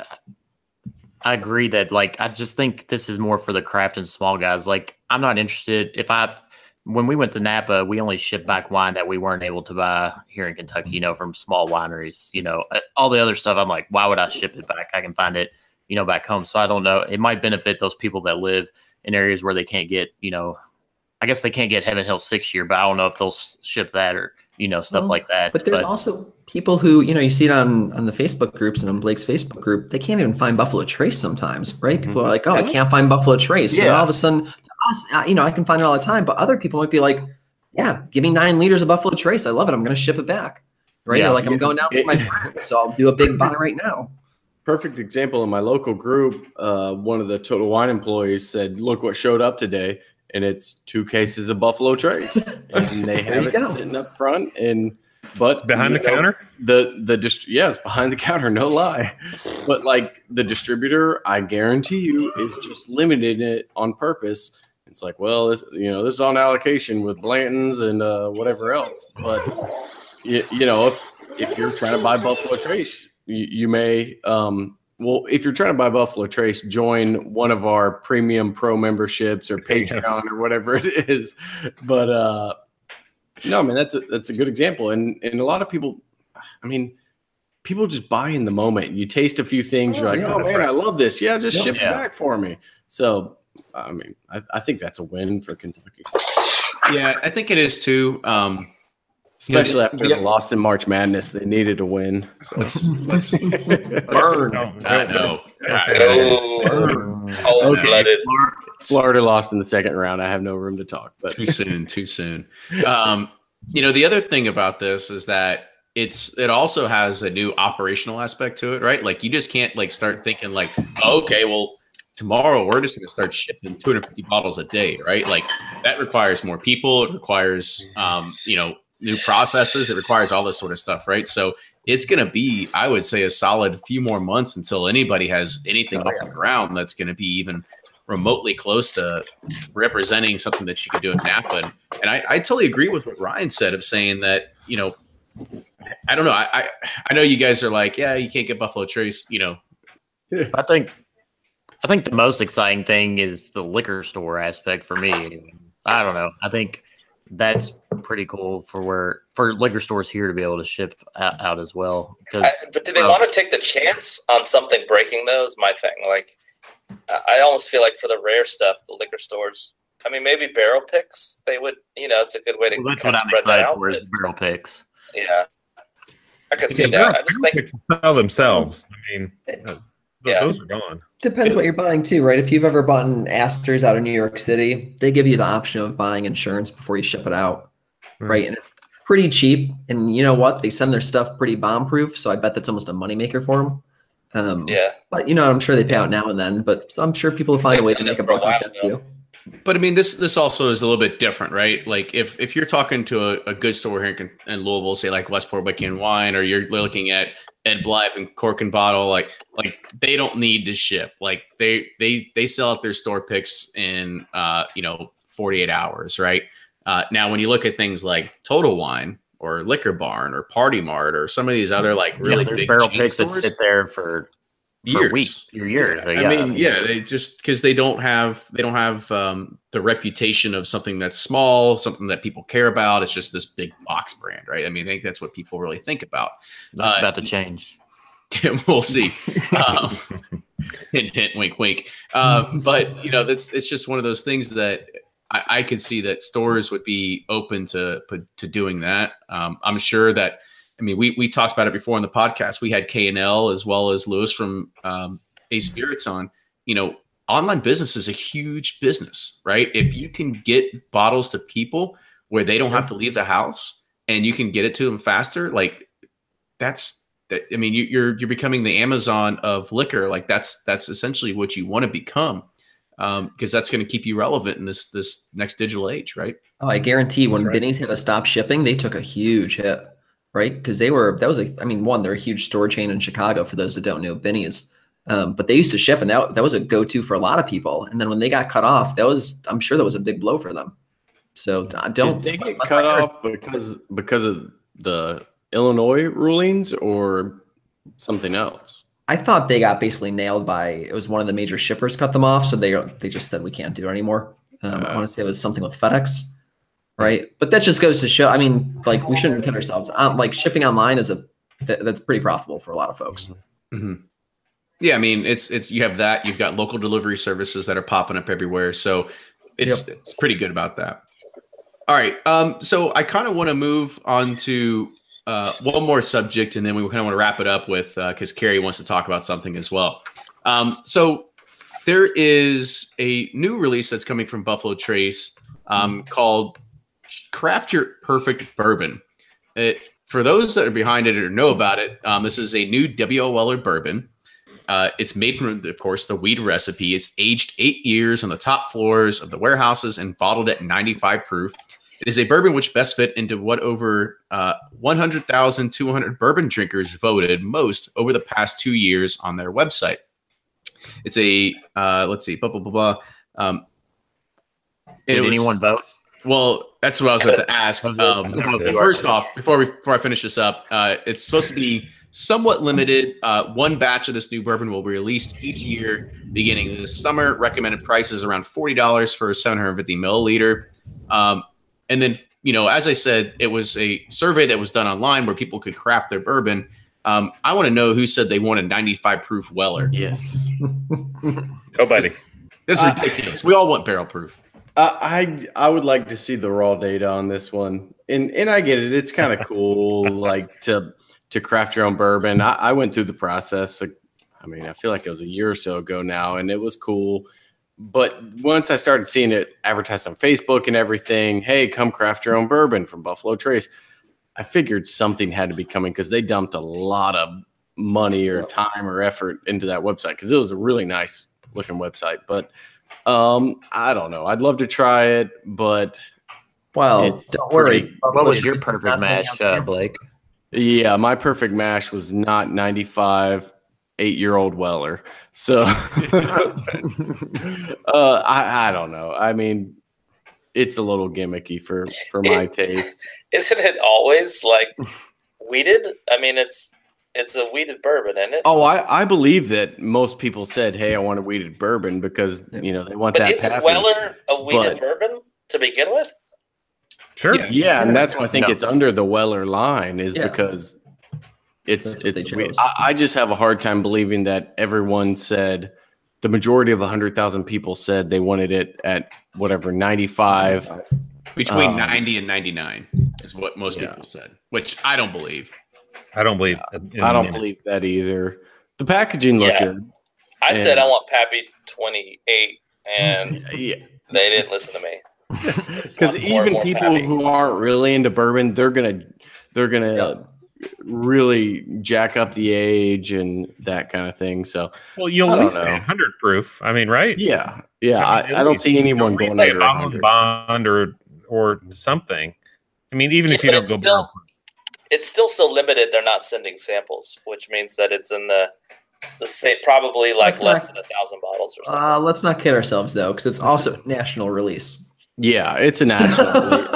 I agree that, I just think this is more for the craft and small guys. I'm not interested when we went to Napa, we only shipped back wine that we weren't able to buy here in Kentucky, from small wineries. All the other stuff, I'm like, why would I ship it back? I can find it, back home. So I don't know. It might benefit those people that live in areas where they can't get, I guess they can't get Heaven Hill 6 year, but I don't know if they'll ship that or, stuff like that. But there's also people who, you see it on the Facebook groups and on Blake's Facebook group, they can't even find Buffalo Trace sometimes, right? People are like, oh, I can't find Buffalo Trace. Yeah. And all of a sudden, I can find it all the time, but other people might be like, yeah, give me 9 liters of Buffalo Trace. I love it. I'm going to ship it back. Right. Yeah. Or I'm going down with my friends, so I'll do a big buy right now. Perfect example in my local group. One of the Total Wine employees said, look what showed up today. And it's 2 cases of Buffalo Trace. And they have it sitting up front. But it's behind the counter? It's behind the counter, no lie. But the distributor, I guarantee you, is just limiting it on purpose. It's like, well, this is on allocation with Blanton's and whatever else. But if you're trying to buy Buffalo Trace, you may. If you're trying to buy Buffalo Trace, join one of our premium pro memberships or Patreon or whatever it is. But no, man, that's a good example. And a lot of people, people just buy in the moment. You taste a few things, you're like, oh man, I love this. Yeah, just ship it back for me. So. I think that's a win for Kentucky. Yeah, I think it is too. Especially after the loss in March Madness, they needed a win. So. Let's burn. I know. Cold-blooded. Florida lost in the second round. I have no room to talk. But too soon. The other thing about this is that it also has a new operational aspect to it, right? You just can't start thinking okay, well, tomorrow we're just going to start shipping 250 bottles a day, right? That requires more people. It requires, new processes. It requires all this sort of stuff, right? So it's going to be, I would say, a solid few more months until anybody has anything off the ground that's going to be even remotely close to representing something that you could do in Napa. And I totally agree with what Ryan said of saying that, I don't know. I know you guys are like, yeah, you can't get Buffalo Trace, I think the most exciting thing is the liquor store aspect for me. I don't know. I think that's pretty cool for liquor stores here to be able to ship out as well. But do they want to take the chance on something breaking, though, is my thing. I almost feel like for the rare stuff, the liquor stores, maybe barrel picks, they would, it's a good way to that's what I'm excited for is barrel picks. Yeah. I can see that. I just think sell themselves. Those are gone. Depends what you're buying too, right? If you've ever bought Astor's out of New York City, they give you the option of buying insurance before you ship it out, right? And it's pretty cheap. And you know what? They send their stuff pretty bomb-proof, so I bet that's almost a moneymaker for them. But I'm sure they pay out now and then. But I'm sure people will find a way to make a buck like that too. But this also is a little bit different, right? If you're talking to a good store here in Louisville, say Westport Whisky and Wine, or you're looking at Ed Blythe and Cork and Bottle, they don't need to ship. They sell out their store picks in 48 hours, right? Now when you look at things like Total Wine or Liquor Barn or Party Mart or some of these other really big barrel chain picks stores, that sit there for for weeks or years. Yeah. I mean, they just because they don't have the reputation of something that's small, something that people care about. It's just this big box brand, right? I mean, I think that's what people really think about. That's about to change. We'll see. Hint, hint, wink, wink. But it's just one of those things that I could see that stores would be open to doing that. I'm sure that. I mean, we talked about it before on the podcast. We had K&L as well as Lewis from Ace Spirits on. Online business is a huge business, right? If you can get bottles to people where they don't have to leave the house and you can get it to them faster, like that's that. I mean, you're becoming the Amazon of liquor. Like that's essentially what you want to become, because that's going to keep you relevant in this next digital age, right? Oh, I guarantee when Binny's had to stop shipping, they took a huge hit. Right, because they're a huge store chain in Chicago. For those that don't know, Binny's, but they used to ship, and that was a go-to for a lot of people. And then when they got cut off, I'm sure that was a big blow for them. So did they get cut off because of the Illinois rulings or something else? I thought they got basically nailed by it was one of the major shippers cut them off, so they just said we can't do it anymore. I want to say it was something with FedEx. Right. But that just goes to show, I mean, like we shouldn't kid ourselves. Like shipping online that's pretty profitable for a lot of folks. Mm-hmm. Yeah. I mean, it's, you have that, you've got local delivery services that are popping up everywhere. So it's pretty good about that. All right. So I kind of want to move on to one more subject, and then we kind of want to wrap it up with, cause Carrie wants to talk about something as well. So there is a new release that's coming from Buffalo Trace, called Craft Your Perfect Bourbon. For those that are behind it or know about it, this is a new W.O. Weller bourbon. It's made from, of course, the wheat recipe. It's aged 8 years on the top floors of the warehouses and bottled at 95 proof. It is a bourbon which best fit into what over 100,200 bourbon drinkers voted most over the past 2 years on their website. It's a, let's see, blah, blah, blah, blah. Did anyone vote? Well, that's what I was about to ask. First off, before I finish this up, it's supposed to be somewhat limited. One batch of this new bourbon will be released each year beginning this summer. Recommended price is around $40 for a 750 milliliter. And then, as I said, it was a survey that was done online where people could craft their bourbon. I want to know who said they wanted 95 proof Weller. Yes. Nobody. This is ridiculous. We all want barrel proof. I would like to see the raw data on this one, and I get it. It's kind of cool, like to craft your own bourbon. I went through the process. I mean, I feel like it was a year or so ago now, and it was cool. But once I started seeing it advertised on Facebook and everything, hey, come craft your own bourbon from Buffalo Trace, I figured something had to be coming because they dumped a lot of money or time or effort into that website because it was a really nice looking website, but. I don't know. I'd love to try it, but don't worry. What was your perfect mash, Blake? Yeah, my perfect mash was not 95 8-year-old Weller. So I don't know. I mean, it's a little gimmicky for my taste. Isn't it always like wheated? I mean, it's a wheated bourbon, isn't it? Oh, I believe that most people said, "Hey, I want a wheated bourbon," because they want that. But isn't Weller a wheated bourbon to begin with? Sure. Yeah, and that's why I think it's under the Weller line because it's I just have a hard time believing that everyone said the majority of 100,000 people said they wanted it at whatever 95. Between 90 and 99 is what most people said, which I don't believe. I don't believe. I don't believe that either. The packaging looked good. I said I want Pappy 28, and they didn't listen to me. Because even people Pappy who aren't really into bourbon, they're gonna really jack up the age and that kind of thing. So, well, you'll at least say 100 proof. I mean, right? Yeah. I don't see anyone going under 100. Bond or something. I mean, even if you don't go. It's still so limited. They're not sending samples, which means that it's in the same, probably like less than 1,000 bottles or something. Let's not kid ourselves though, because it's also national release. Yeah, it's a national release.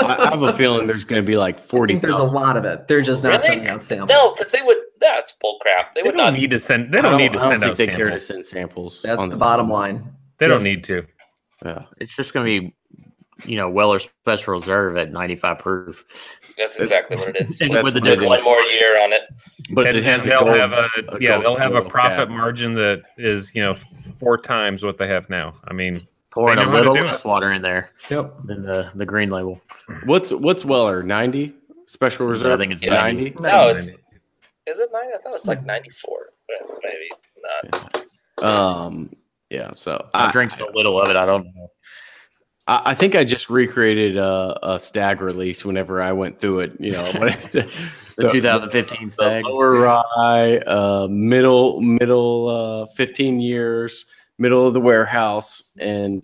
I have a feeling there's going to be like I 40. think there's a lot of it. They're just not Really? sending out samples. No, because they would. That's bull crap. They They would don't not. need to send. They don't need to I don't send think out they care to samples. send samples. That's on the this bottom one. line. They don't need to. Yeah. It's just going to be, Weller Special Reserve at 95 proof. That's exactly what it is. And with, with the with difference. one more year on it. But And, it has and a they'll gold- have a gold they'll have a foil profit cap. margin that is 4 times what they have now. I mean, Pouring They a know how to little do less it. water in there Yep. than the green label. What's Weller? 90 special reserve. I think it's 90. No, it's. Is it 90? I thought it was like 94. But maybe not. Yeah. So I drink so little of it, I don't know. I think I just recreated a stag release whenever I went through it. The 2015 stag. Lower rye, middle 15 years, middle of the warehouse, and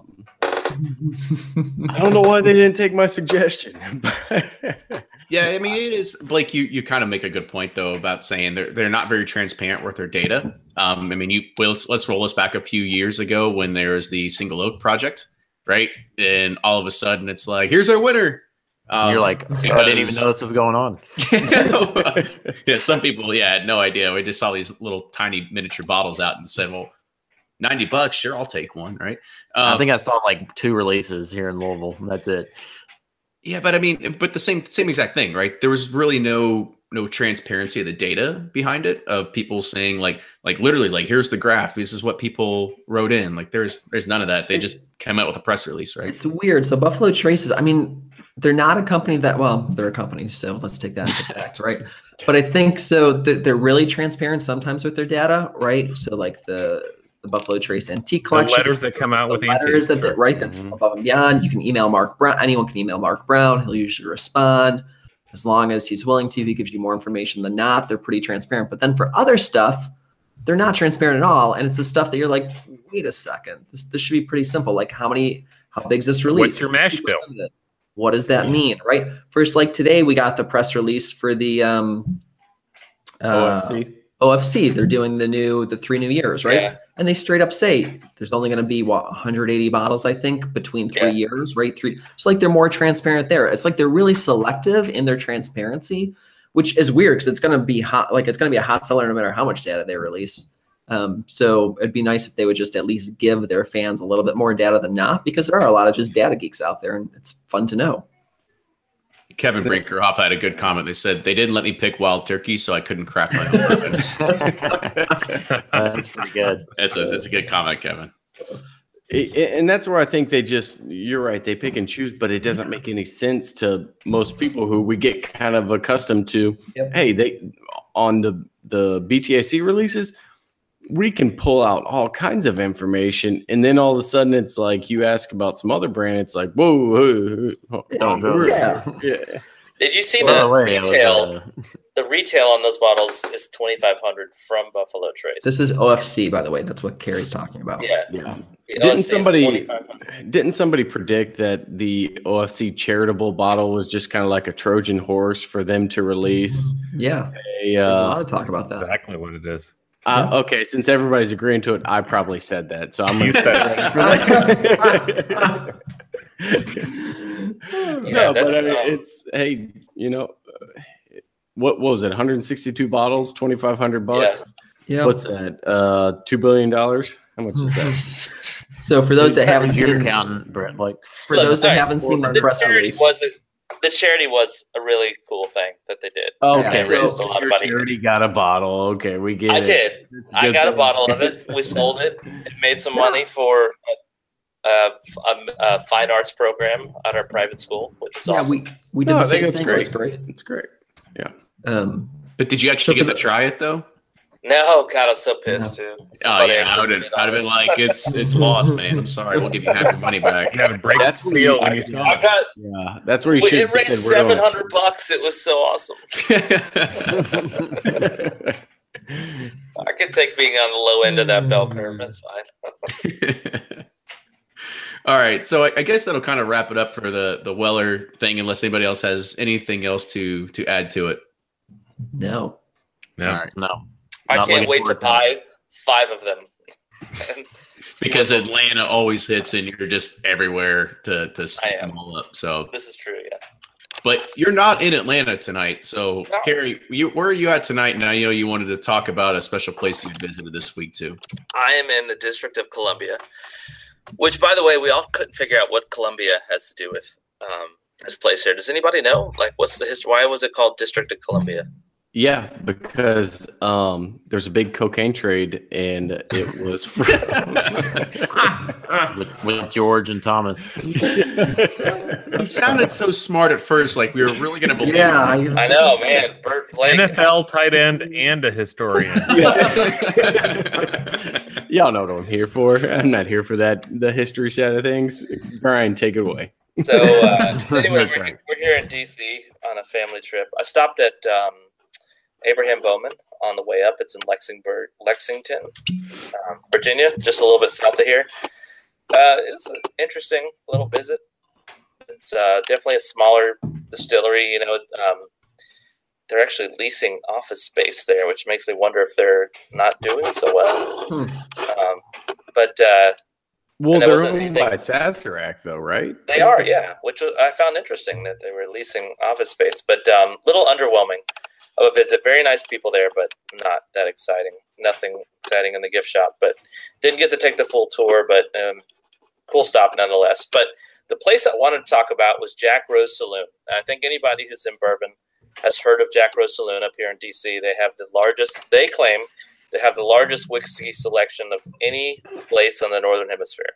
I don't know why they didn't take my suggestion. Yeah, I mean, it is, Blake. You kind of make a good point though about saying they're not very transparent with their data. I mean, let's roll us back a few years ago when there was the Single Oak project, right? And all of a sudden, it's like, here's our winner. You're like, I didn't even know this was going on. Yeah, some people, had no idea. We just saw these little tiny miniature bottles out and said, well, $90, sure, I'll take one, right? I think I saw like 2 releases here in Louisville. And that's it. Yeah, but I mean, but the same exact thing, right? There was really no transparency of the data behind it, of people saying like literally like, here's the graph, this is what people wrote in. Like there's none of that. They just came out with a press release, right? It's weird. So Buffalo Traces, I mean, they're not a company they're a company, so let's take that into fact, right? But I think so they're really transparent sometimes with their data, right? So like the Buffalo Trace Antique the Collection. letters that come out with the letters antiques. right? That's above and beyond. You can email Mark Brown. Anyone can email Mark Brown. He'll usually respond as long as he's willing to. He gives you more information than not. They're pretty transparent. But then for other stuff, they're not transparent at all. And it's the stuff that you're like, wait a second, this should be pretty simple. Like how big is this release? What's your mash bill? What does that mean, right? First, like today, we got the press release for the OFC. They're doing the 3 new years, right? Yeah. And they straight up say there's only going to be 180 bottles, I think, between 3 years, right? It's like they're more transparent there. It's like they're really selective in their transparency, which is weird because it's going to be hot. Like it's going to be a hot seller no matter how much data they release. So it'd be nice if they would just at least give their fans a little bit more data than not, because there are a lot of just data geeks out there, and it's fun to know. Kevin Brinker Hop had a good comment. They said they didn't let me pick wild turkey, so I couldn't craft my own bourbon. That's pretty good. That's a good comment, Kevin. And that's where I think you're right, they pick and choose, but it doesn't make any sense to most people who we get kind of accustomed to. Yep. Hey, they on the BTIC releases, we can pull out all kinds of information, and then all of a sudden it's like you ask about some other brand, it's like, whoa, Don't go Yeah. yeah. Did you see Well, the wait, it was, retail? The retail on those bottles is $2,500 from Buffalo Trace. This is OFC, by the way. That's what Carrie's talking about. yeah. Yeah. The Didn't OFC is $2,500. Didn't somebody predict that the OFC charitable bottle was just kind of like a Trojan horse for them to release Yeah. a There's a lot of talk about that. Exactly what it is. okay, since everybody's agreeing to it, I probably said that. So I'm You gonna said no, but I mean, it's what was it? 162 bottles, $2,500. Yeah. What's that? $2 billion. How much is that? So for those that haven't You're seen, counting, Brett. Like, for those that Alright, haven't seen the The press charity release, the charity was a really cool thing that they did. Okay, They raised a lot of your money. charity got a bottle. Okay, we get I it. did. It's I good got a thing. bottle of it. We sold it. It made some money for a fine arts program at our private school, which is yeah, awesome. we did No, the I think same it's thing. great. It was great. It's great. But did you actually So for get to try it though? No, God, I was so pissed too. Oh Somebody yeah, actually I'd bid have on been it. like, it's lost, man. I'm sorry. We'll give you half your money back. You had to break That's the when seal you- when you saw I it. got. Yeah, that's where you should. It raised $700. It was so awesome. I could take being on the low end of that bell curve. That's fine. All right, so I guess that'll kind of wrap it up for the Weller thing, unless anybody else has anything else to add to it. No. No. all right, no. I Not can't looking wait to forward to that. buy 5 of them. Because Atlanta always hits and you're just everywhere to scoop am. them all up. So This is true, yeah. But you're not in Atlanta tonight. So, No. Carrie, where are you at tonight? And I know you wanted to talk about a special place you visited this week, too. I am in the District of Columbia, which, by the way, we all couldn't figure out what Columbia has to do with this place here. Does anybody know? Like, what's the history? Why was it called District of Columbia? Yeah, because there's a big cocaine trade, and it was with George and Thomas. You sounded so smart at first, like we were really going to believe. Yeah, I know, man. Bert Blake. NFL tight end and a historian. Y'all know what I'm here for. I'm not here for the history side of things. Brian, take it away. So anyway, That's right. we're here in D.C. on a family trip. I stopped at Abraham Bowman on the way up. It's in Lexington, Virginia, just a little bit south of here. It was an interesting little visit. It's definitely a smaller distillery. You know, they're actually leasing office space there, which makes me wonder if they're not doing so well. Well, there they're wasn't owned anything- by Sazerac, though, right? They are, yeah, which I found interesting that they were leasing office space, but little underwhelming of a visit. Very nice people there, but not that exciting. Nothing exciting in the gift shop, but didn't get to take the full tour, but cool stop nonetheless. But the place I wanted to talk about was Jack Rose Saloon. I think anybody who's in bourbon has heard of Jack Rose Saloon up here in D.C. They claim to have the largest whiskey selection of any place in the Northern Hemisphere.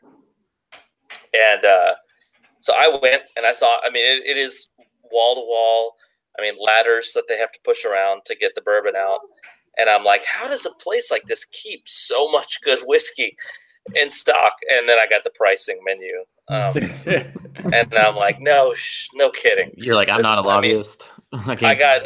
And so I went and I saw, I mean, it is wall to wall. I mean, ladders that they have to push around to get the bourbon out. And I'm like, how does a place like this keep so much good whiskey in stock? And then I got the pricing menu. And I'm like, no kidding. You're like, I'm not a lobbyist. I got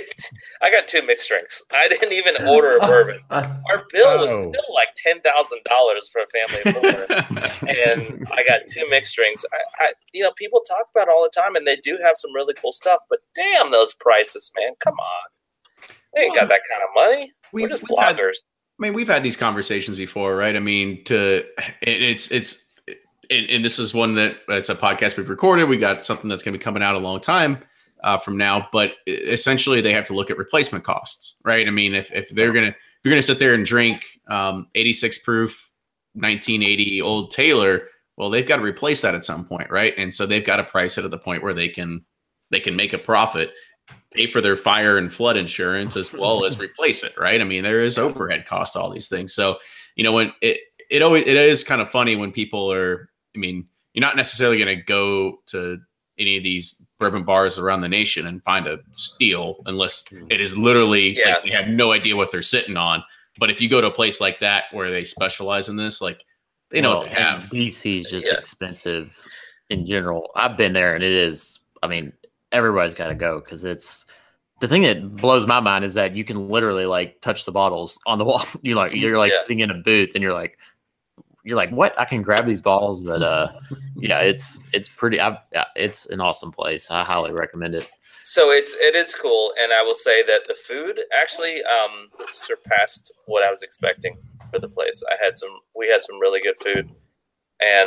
2 mixed drinks. I didn't even order a bourbon. Our bill was still like $10,000 for a family of 4, and I got 2 mixed drinks. People talk about it all the time, and they do have some really cool stuff. But damn, those prices, man! Come on, they ain't got that kind of money. We're just bloggers. We've had these conversations before, right? I mean, and this is one that it's a podcast we've recorded. We got something that's going to be coming out a long time from now, but essentially they have to look at replacement costs, right? I mean, if you're going to sit there and drink 86 proof 1980 Old Taylor, well, they've got to replace that at some point, right? And so they've got to price it at the point where they can make a profit, pay for their fire and flood insurance as well as replace it, right? I mean, there is overhead costs, all these things. So, when it is kind of funny when people are, I mean, you're not necessarily going to go to any of these bourbon bars around the nation and find a steal unless it is literally like they have no idea what they're sitting on. But if you go to a place like that where they specialize in this, like they know what they have. DC is just expensive in general. I've been there and it is, I mean, everybody's got to go because it's the thing that blows my mind is that you can literally like touch the bottles on the wall. You're sitting in a booth and you're like, what? I can grab these bottles, but it's pretty. It's an awesome place. I highly recommend it. So it is cool, and I will say that the food actually surpassed what I was expecting for the place. We had some really good food, and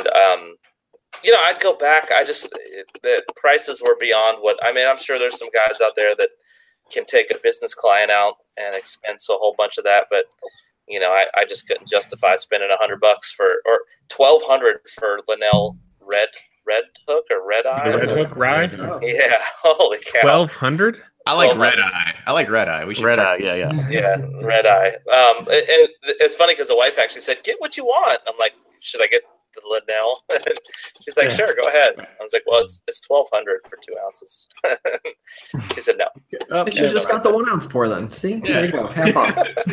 I'd go back. The prices were beyond what I mean. I'm sure there's some guys out there that can take a business client out and expense a whole bunch of that, but. I just couldn't justify spending $100 or $1,200 for Linnell Red Hook or Red Eye. The Red Hook Rye? Yeah, holy cow! 1,200? I like Red Eye. We should Red Eye, yeah. Yeah, Red Eye. And it's funny because the wife actually said, "Get what you want." I'm like, "Should I get the Linnell?" She's like, "Sure, go ahead." I was like, "Well, it's $1,200 for 2 ounces." She said, "No." You should have just got the 1 ounce pour then. See, there you go, half off.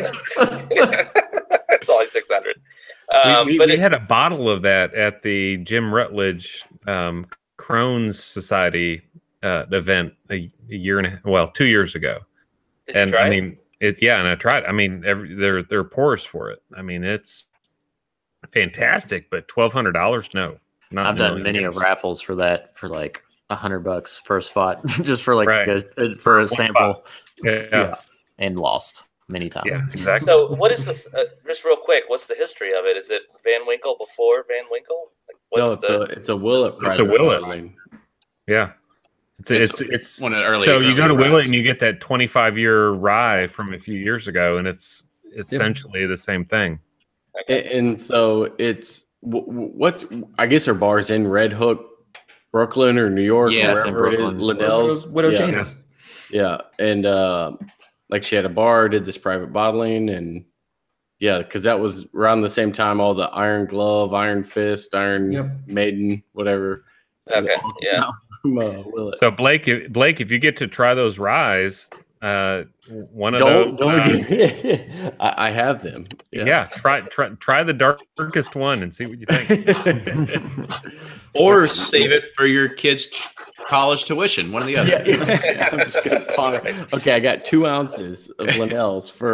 It's only $600. We had a bottle of that at the Jim Rutledge Crohn's Society event a year and 2 years ago. Did you try it? mean, and I tried. I mean, there are pours for it. I mean, it's fantastic, but $1,200, no. I've done many raffles for that for like $100 for a spot, just for like for a sample. Yeah, and lost. many times. Yeah, exactly. So what is this? Just real quick, what's the history of it? Is it Van Winkle before Van Winkle? Like, what's it's a Willet. It's a Willet. Yeah. It's one of the early. so you go to Willet ryes. and you get that 25-year rye from a few years ago, and it's essentially the same thing. And so it's what's I guess our bars in Red Hook, Brooklyn or New York, Yeah, it's in wherever it is. Brooklyn. Liddell's Widow yeah. James. Yeah, and like she had a bar, did this private bottling, and yeah, because that was around the same time all the Iron Glove, Iron Fist, Iron Maiden, whatever. Okay, yeah. Willet. So Blake, if you get to try those ryes, one of Don't those, I have them. yeah, try the darkest one and see what you think. Or save it for your kids' college tuition. One or the other. Yeah. I'm just gonna ponder. Okay, I got 2 ounces of Linnell's for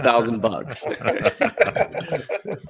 $1,000.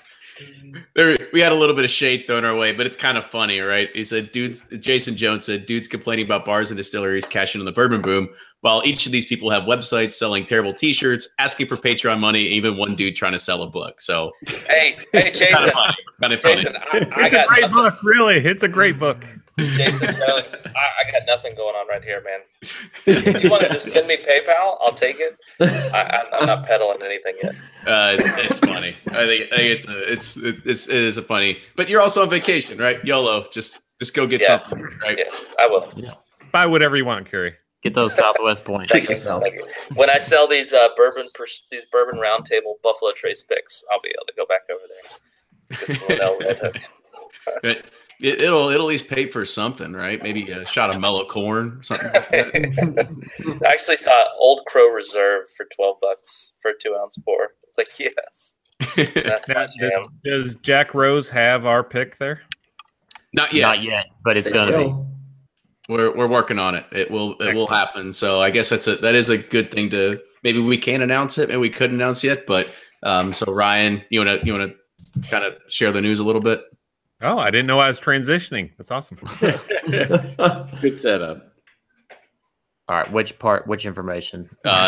We had a little bit of shade thrown our way, but it's kind of funny, right? He said, Jason Jones said, dudes complaining about bars and distilleries cashing in the bourbon boom, while each of these people have websites selling terrible T-shirts, asking for Patreon money, even one dude trying to sell a book. So, Hey, Jason. kind of funny. Jason, I It's a got great nothing. book, really. It's a great book. Jason Jones, I got nothing going on right here, man. You want to just send me PayPal? I'll take it. I'm not peddling anything yet. It's funny. I think it is a funny. But you're also on vacation, right? YOLO. Just go get Yeah. something, right? Yeah, I will. Buy whatever you want, Kerry. Get those Southwest points. Thank you. yourself. Thank you. When I sell these bourbon round table Buffalo Trace picks, I'll be able to go back over there. Get some Linnell Red Hook. But it'll at least pay for something, right? Maybe a shot of mellow corn or something like that. I actually saw Old Crow Reserve for $12 for a 2-ounce pour. It's like, yes, that's my jam. Does Jack Rose have our pick there? Not yet. Not yet, but it's going to be. We're working on it. It will happen. So I guess that is a good thing to maybe we can't announce it, maybe we couldn't announce yet. But so Ryan, you wanna kind of share the news a little bit? Oh, I didn't know I was transitioning. That's awesome. Good setup. All right, which information?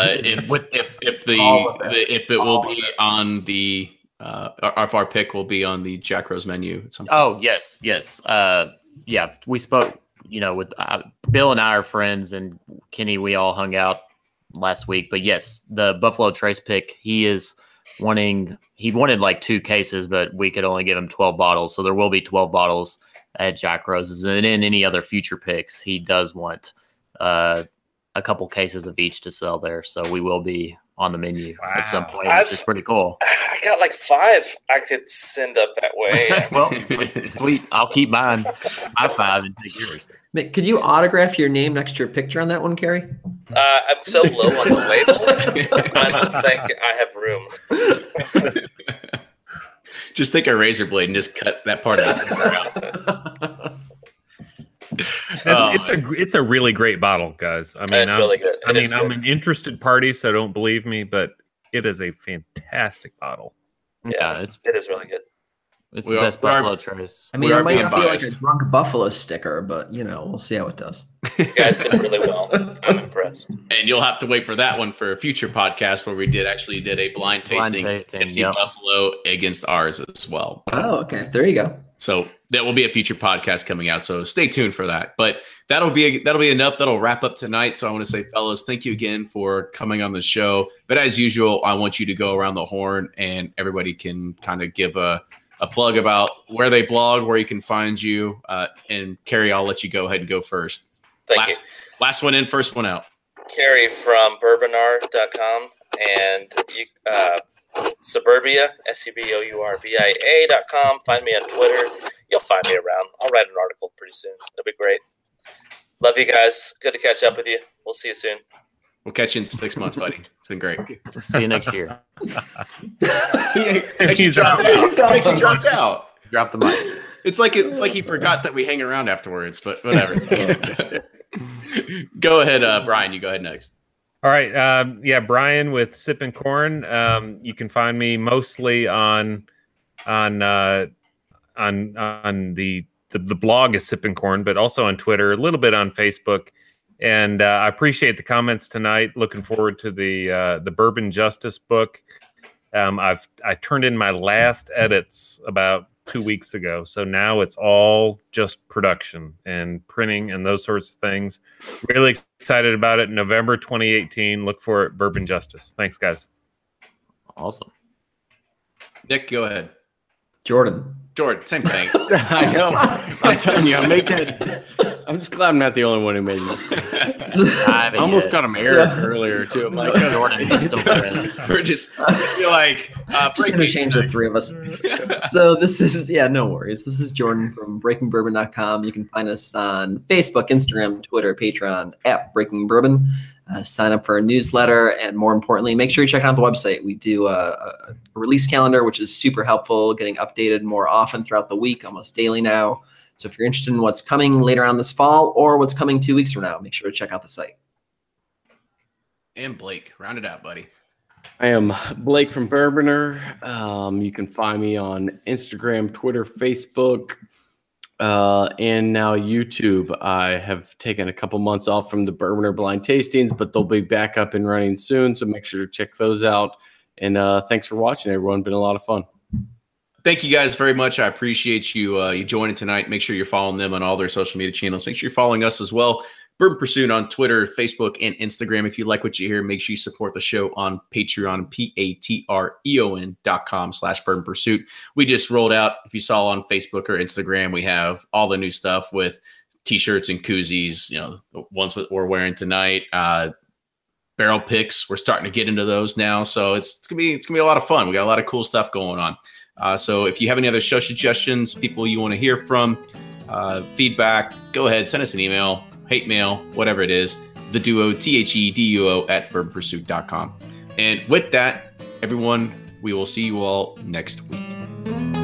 If it will be on the our pick will be on the Jack Rose menu at some point. Oh, yes. Yeah, we spoke, with Bill and I are friends, and Kenny, we all hung out last week. But yes, the Buffalo Trace pick, he wanted like 2 cases, but we could only give him 12 bottles. So there will be 12 bottles at Jack Rose's. And in any other future picks, he does want a couple cases of each to sell there. So we will be on the menu at some point, which is pretty cool. I got like 5 I could send up that way. Well, sweet. I'll keep mine. My 5 and take yours. Could you autograph your name next to your picture on that one, Kerry? I'm so low on the label, I don't think I have room. Just take a razor blade and just cut that part of it out. It's a really great bottle, guys. I mean, It's really good. I'm an interested party, so don't believe me, but it is a fantastic bottle. Yeah, it is really good. It's We the are- best we are- Buffalo Trace. I mean, We it are might being not be like a biased. drunk buffalo sticker, but we'll see how it does. You guys did really well. I'm impressed. And you'll have to wait for that one for a future podcast where we did a blind tasting Tipsy yep. Buffalo against ours as well. Oh, okay. There you go. So that will be a future podcast coming out. So stay tuned for that. But that'll be enough. That'll wrap up tonight. So I want to say, fellas, thank you again for coming on the show. But as usual, I want you to go around the horn and everybody can kind of give a plug about where they blog, where you can find you. And Kerry, I'll let you go ahead and go first. Thank you. Last one in, first one out. Carrie from bourbonar.com and Suburbia, SUBOURBIA.com. Find me on Twitter. You'll find me around. I'll write an article pretty soon. It'll be great. Love you guys. Good to catch up with you. We'll see you soon. We'll catch you in 6 months, buddy. It's been great. See you next year. Actually dropped out. Drop the mic. It's like he forgot that we hang around afterwards, but whatever. Go ahead, Brian. You go ahead next. All right. Brian with Sip and Corn. You can find me mostly on the blog is Sip and Corn, but also on Twitter, a little bit on Facebook. And I appreciate the comments tonight. Looking forward to the Bourbon Justice book. I turned in my last edits about 2 weeks ago, so now it's all just production and printing and those sorts of things. Really excited about it. November 2018. Look for it. Bourbon Justice. Thanks, guys. Awesome. Nick, go ahead. Jordan, Same thing. I know. I'm telling you, I'm just glad I'm not the only one who made mistakes. I almost got him Eric earlier too. I'm like, Jordan, we're just feel like just interchange the three of us. So this is no worries. This is Jordan from BreakingBourbon.com. You can find us on Facebook, Instagram, Twitter, Patreon at Breaking Bourbon. Sign up for our newsletter, and more importantly, make sure you check out the website. We do a release calendar, which is super helpful, getting updated more often throughout the week, almost daily now. So if you're interested in what's coming later on this fall or what's coming 2 weeks from now, make sure to check out the site. And Blake, round it out, buddy. I am Blake from Bourboner. You can find me on Instagram, Twitter, Facebook, and now YouTube. I have taken a couple months off from the Bourboner blind tastings, but they'll be back up and running soon. So make sure to check those out. And thanks for watching, everyone. Been a lot of fun. Thank you guys very much. I appreciate you joining tonight. Make sure you're following them on all their social media channels. Make sure you're following us as well. Bourbon Pursuit on Twitter, Facebook, and Instagram. If you like what you hear, make sure you support the show on Patreon, patreon.com/Bourbon Pursuit. We just rolled out, if you saw on Facebook or Instagram, we have all the new stuff with t-shirts and koozies, the ones that we're wearing tonight. Barrel picks, we're starting to get into those now. So it's gonna be a lot of fun. We got a lot of cool stuff going on. So if you have any other show suggestions, people you want to hear from, feedback, go ahead, send us an email, hate mail, whatever it is, the duo, THEDUO at bourbonpursuit.com. And with that, everyone, we will see you all next week.